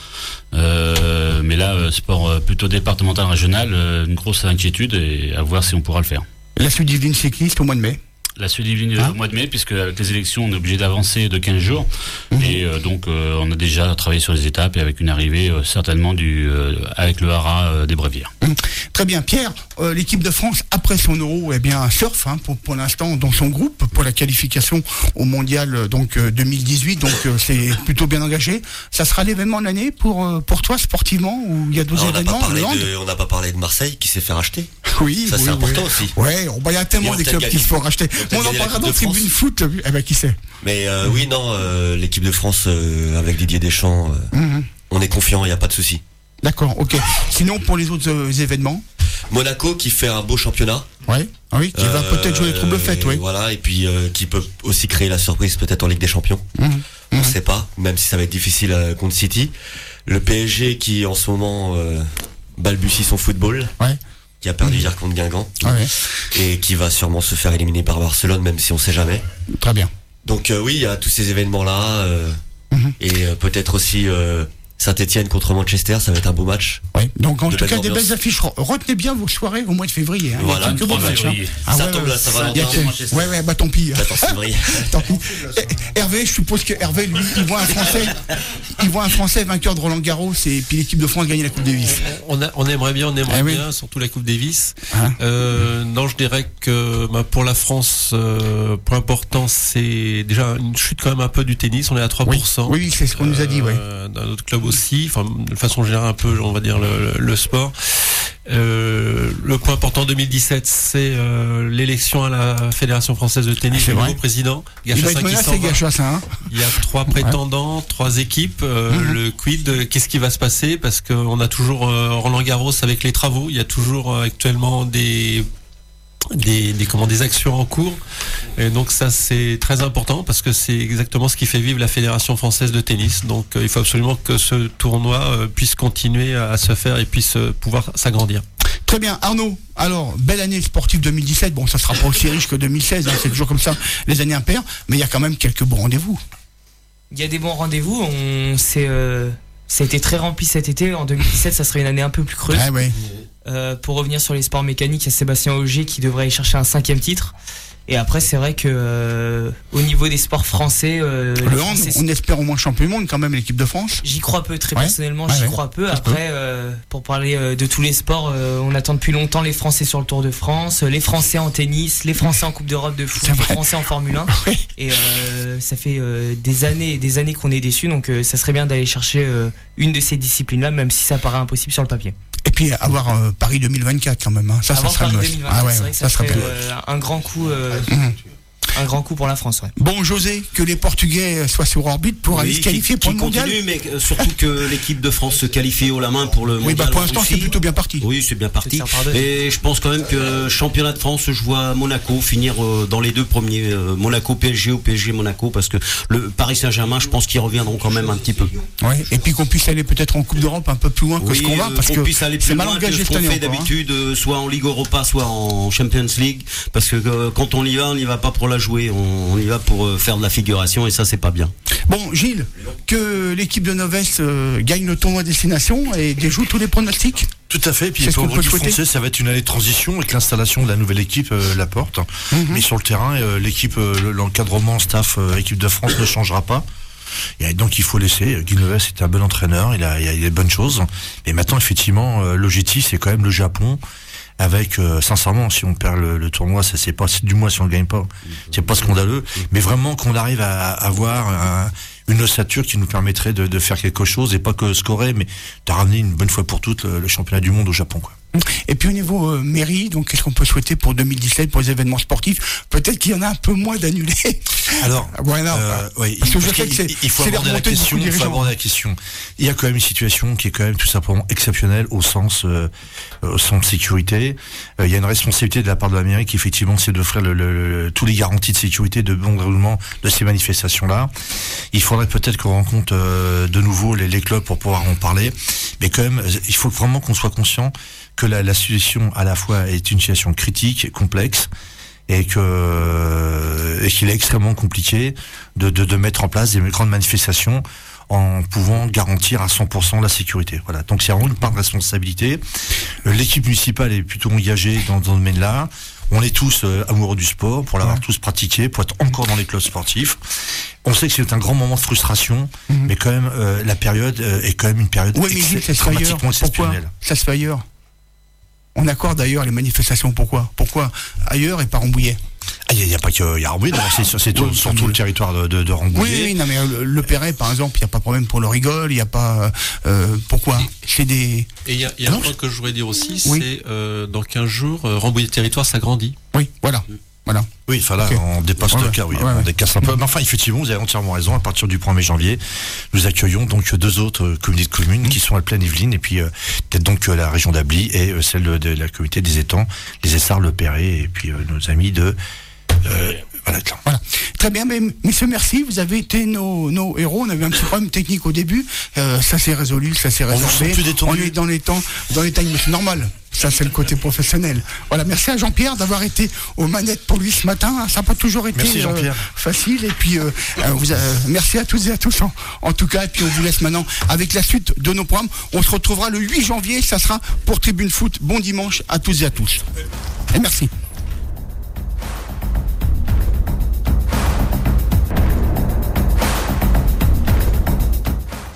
Euh, mais là, sport plutôt départemental, régional, une grosse inquiétude et à voir si on pourra le faire. La Sud-Yvelines cycliste au mois de mai. La Sud-Yvelines hein? au mois de mai, puisque avec les élections, on est obligé d'avancer de quinze jours. Mmh. Et euh, donc, euh, on a déjà travaillé sur les étapes et avec une arrivée euh, certainement du, euh, avec le Hara euh, des Brévières. Mmh. Très bien. Pierre, euh, l'équipe de France, après son euro, eh bien, surfe hein, pour, pour l'instant dans son groupe pour la qualification au mondial donc, euh, deux mille dix-huit. Donc, euh, c'est plutôt bien engagé. Ça sera l'événement de l'année pour, euh, pour toi, sportivement, où il y a d'autres ah, événements On n'a pas parlé de Marseille qui s'est fait racheter. Oui, ça oui, c'est oui. important aussi. Ouais, il bah, y a tellement des clubs qui se font racheter. On en parlera dans Tribune Foot. Eh ben, qui sait. Mais euh, oui, non, euh, l'équipe de France euh, avec Didier Deschamps, euh, mm-hmm. on est confiant, il n'y a pas de souci. D'accord, ok. Sinon, pour les autres euh, événements, Monaco qui fait un beau championnat. Ouais, oui, qui euh, va peut-être jouer les troubles fêtes, oui. Voilà, et puis euh, qui peut aussi créer la surprise peut-être en Ligue des Champions. Mm-hmm. On ne mm-hmm. sait pas, même si ça va être difficile euh, contre City. Le P S G qui en ce moment euh, balbutie son football. Ouais. Qui a perdu hier contre Guingamp ah ouais. et qui va sûrement se faire éliminer par Barcelone, même si on sait jamais. Très bien. Donc euh, oui, il y a tous ces événements-là euh, mm-hmm. et euh, peut-être aussi euh, Saint-Etienne contre Manchester, ça va être un beau match. Oui. Donc en de tout cas ambiance. Des belles affiches. Retenez bien vos soirées au mois de février. Hein. Voilà, il y a trois février. Hein. Ah, ça ouais, tombe là, ça va. Ouais ouais, bah tant pis. quatorze février. Tant pis. Hervé, je suppose que Hervé, lui, il voit un Français, il voit un Français vainqueur de Roland Garros et puis l'équipe de France gagner la Coupe Davis. On, a, on aimerait bien, on aimerait ah, bien, oui. surtout la Coupe Davis. Hein euh, non, je dirais que bah, pour la France, euh, point important, c'est déjà une chute quand même un peu du tennis. On est à trois pour cent. Oui, oui c'est ce qu'on euh, nous a dit. Oui. Dans notre club aussi. Enfin, de façon générale un peu, on va dire le, le, le sport. Euh, le point important deux mille dix-sept, c'est euh, l'élection à la Fédération française de tennis du nouveau président. Gachassin qui s'en va. Gachassin. Il y a trois prétendants, ouais. trois équipes. Euh, mm-hmm. Le quid, qu'est-ce qui va se passer? Parce qu'on a toujours euh, Roland Garros avec les travaux. Il y a toujours euh, actuellement des Des, des, comment, des actions en cours. Et donc ça c'est très important parce que c'est exactement ce qui fait vivre la Fédération française de tennis. Donc euh, il faut absolument que ce tournoi euh, puisse continuer à, à se faire et puisse euh, pouvoir s'agrandir. Très bien, Arnaud. Alors, belle année sportive deux mille dix-sept. Bon, ça sera pas aussi riche que deux mille seize, hein, c'est toujours comme ça, les années impaires, mais il y a quand même quelques bons rendez-vous. Il y a des bons rendez-vous, on s'est euh, ça a été très rempli cet été. En deux mille dix-sept, ça serait une année un peu plus creuse. Ah ouais. Euh, pour revenir sur les sports mécaniques, il y a Sébastien Ogier qui devrait aller chercher un cinquième titre. Et après, c'est vrai que euh, au niveau des sports français, euh, le hand, on espère au moins champion du monde quand même l'équipe de France. J'y crois peu, très ouais. personnellement, ouais, j'y ouais. crois peu. Après, euh, pour parler euh, de tous les sports, euh, on attend depuis longtemps les Français sur le Tour de France, les Français en tennis, les Français en Coupe d'Europe de foot, les Français en Formule un. Ouais. Et euh, ça fait euh, des années et des années qu'on est déçus, donc euh, ça serait bien d'aller chercher euh, une de ces disciplines-là, même si ça paraît impossible sur le papier. Et puis avoir euh, Paris deux mille vingt-quatre quand même. Hein. Ça, Avoir ça serait Paris deux mille vingt-quatre, ah ouais, c'est vrai que ça, ça serait serait euh, un grand coup. Euh, mmh. Un grand coup pour la France, ouais. Bon, José, que les Portugais soient sur orbite pour oui, aller se qualifier qui, pour qui le mondial. Continue, mais surtout que l'équipe de France se qualifie haut la main pour le oui, mondial. Bah pour l'instant, c'est plutôt bien parti. Oui, c'est bien parti. Et je pense quand même que championnat de France, je vois Monaco finir dans les deux premiers. Monaco P S G ou P S G Monaco, parce que le Paris Saint-Germain, je pense qu'ils reviendront quand même un petit peu. Ouais. Et puis qu'on puisse aller peut-être en Coupe d'Europe un peu plus loin que oui, ce qu'on va, parce qu'on que puisse aller plus c'est mal loin engagé que ce qu'on fait d'habitude, hein. Soit en Ligue Europa, soit en Champions League, parce que euh, quand on y va, on n'y va pas pour la jouer, on, on y va pour euh, faire de la figuration, et ça c'est pas bien. Bon, Gilles, que l'équipe de Novès euh, gagne le tournoi destination et déjoue tous les pronostics. Tout à fait, puis pour le rugby français, ça va être une année de transition avec l'installation de la nouvelle équipe, euh, la porte. Mm-hmm. Mais sur le terrain, euh, l'équipe, euh, l'encadrement, staff, euh, équipe de France ne changera pas. Et donc il faut laisser. Guy Novès est un bon entraîneur, il a, il a des bonnes choses. Mais maintenant, effectivement, euh, l'objectif c'est quand même le Japon. Avec euh, sincèrement, si on perd le, le tournoi, ça c'est pas du moins si on le gagne pas, c'est pas scandaleux. Mais vraiment qu'on arrive à, à avoir un, une ossature qui nous permettrait de, de faire quelque chose et pas que scorer, mais de ramener une bonne fois pour toutes le, le championnat du monde au Japon, quoi. Et puis au niveau euh, mairie, donc qu'est-ce qu'on peut souhaiter pour deux mille dix-sept pour les événements sportifs? Peut-être qu'il y en a un peu moins d'annulés. Alors, ouais, non, euh, ouais, parce que je parce sais que c'est, il faut c'est aborder la question. Il faut aborder la question. Il y a quand même une situation qui est quand même tout simplement exceptionnelle au sens, euh, au sens sécurité. Euh, il y a une responsabilité de la part de la mairie qui effectivement c'est d'offrir le, le, le, tous les garanties de sécurité, de bon déroulement de ces manifestations-là. Il faudrait peut-être qu'on rencontre euh, de nouveau les, les clubs pour pouvoir en parler. Mais quand même, il faut vraiment qu'on soit conscient que la, la situation à la fois est une situation critique, complexe, et que et qu'il est extrêmement compliqué de, de, de mettre en place des grandes manifestations en pouvant garantir à cent pour cent la sécurité. Voilà. Donc c'est vraiment une part de responsabilité. L'équipe municipale est plutôt engagée dans, dans ce domaine-là. On est tous euh, amoureux du sport, pour l'avoir ouais. tous pratiqué, pour être encore dans les clubs sportifs. On sait que c'est un grand moment de frustration, mmh. mais quand même, euh, la période euh, est quand même une période oui, ex- ça dramatiquement exceptionnelle. Pourquoi ça se fait ailleurs. On accorde d'ailleurs les manifestations. Pourquoi Pourquoi ailleurs et pas Rambouillet? Il ah, n'y a, a pas que y a Rambouillet, c'est, c'est, c'est oui, sur tout le territoire de, de, de Rambouillet. Oui, oui, non, mais le, le Perret, par exemple, il n'y a pas de problème pour le rigole, il n'y a pas. Euh, pourquoi C'est des. Et il y a, y a un point que je voudrais dire aussi, oui. c'est euh, dans quinze jours, euh, Rambouillet territoire s'agrandit. Oui, voilà. Voilà. Oui, enfin là, okay. on dépasse ouais, le cas, oui, ouais, on ouais. décasse un peu. Mais enfin, effectivement, vous avez entièrement raison. À partir du premier janvier, nous accueillons donc deux autres euh, communautés de communes mmh. qui sont à Plaine-Yvelines et puis euh, peut-être donc euh, la région d'Ably et euh, celle de, de la communauté des étangs, les Essarts, le Perret et puis euh, nos amis de euh, voilà, voilà. Très bien, mais messieurs, merci. Vous avez été nos, nos héros. On avait un petit problème technique au début. Euh, ça s'est résolu, ça s'est résorbé. On est dans les temps, dans les temps, mais c'est normal. Ça, c'est le côté professionnel. Voilà, merci à Jean-Pierre d'avoir été aux manettes pour lui ce matin. Ça n'a pas toujours été merci, euh, facile. Et puis, euh, euh, vous, euh, merci à toutes et à tous en, en tout cas. Et puis, on vous laisse maintenant avec la suite de nos programmes. On se retrouvera le huit janvier. Ça sera pour Tribune Foot. Bon dimanche à tous et à tous. Et merci.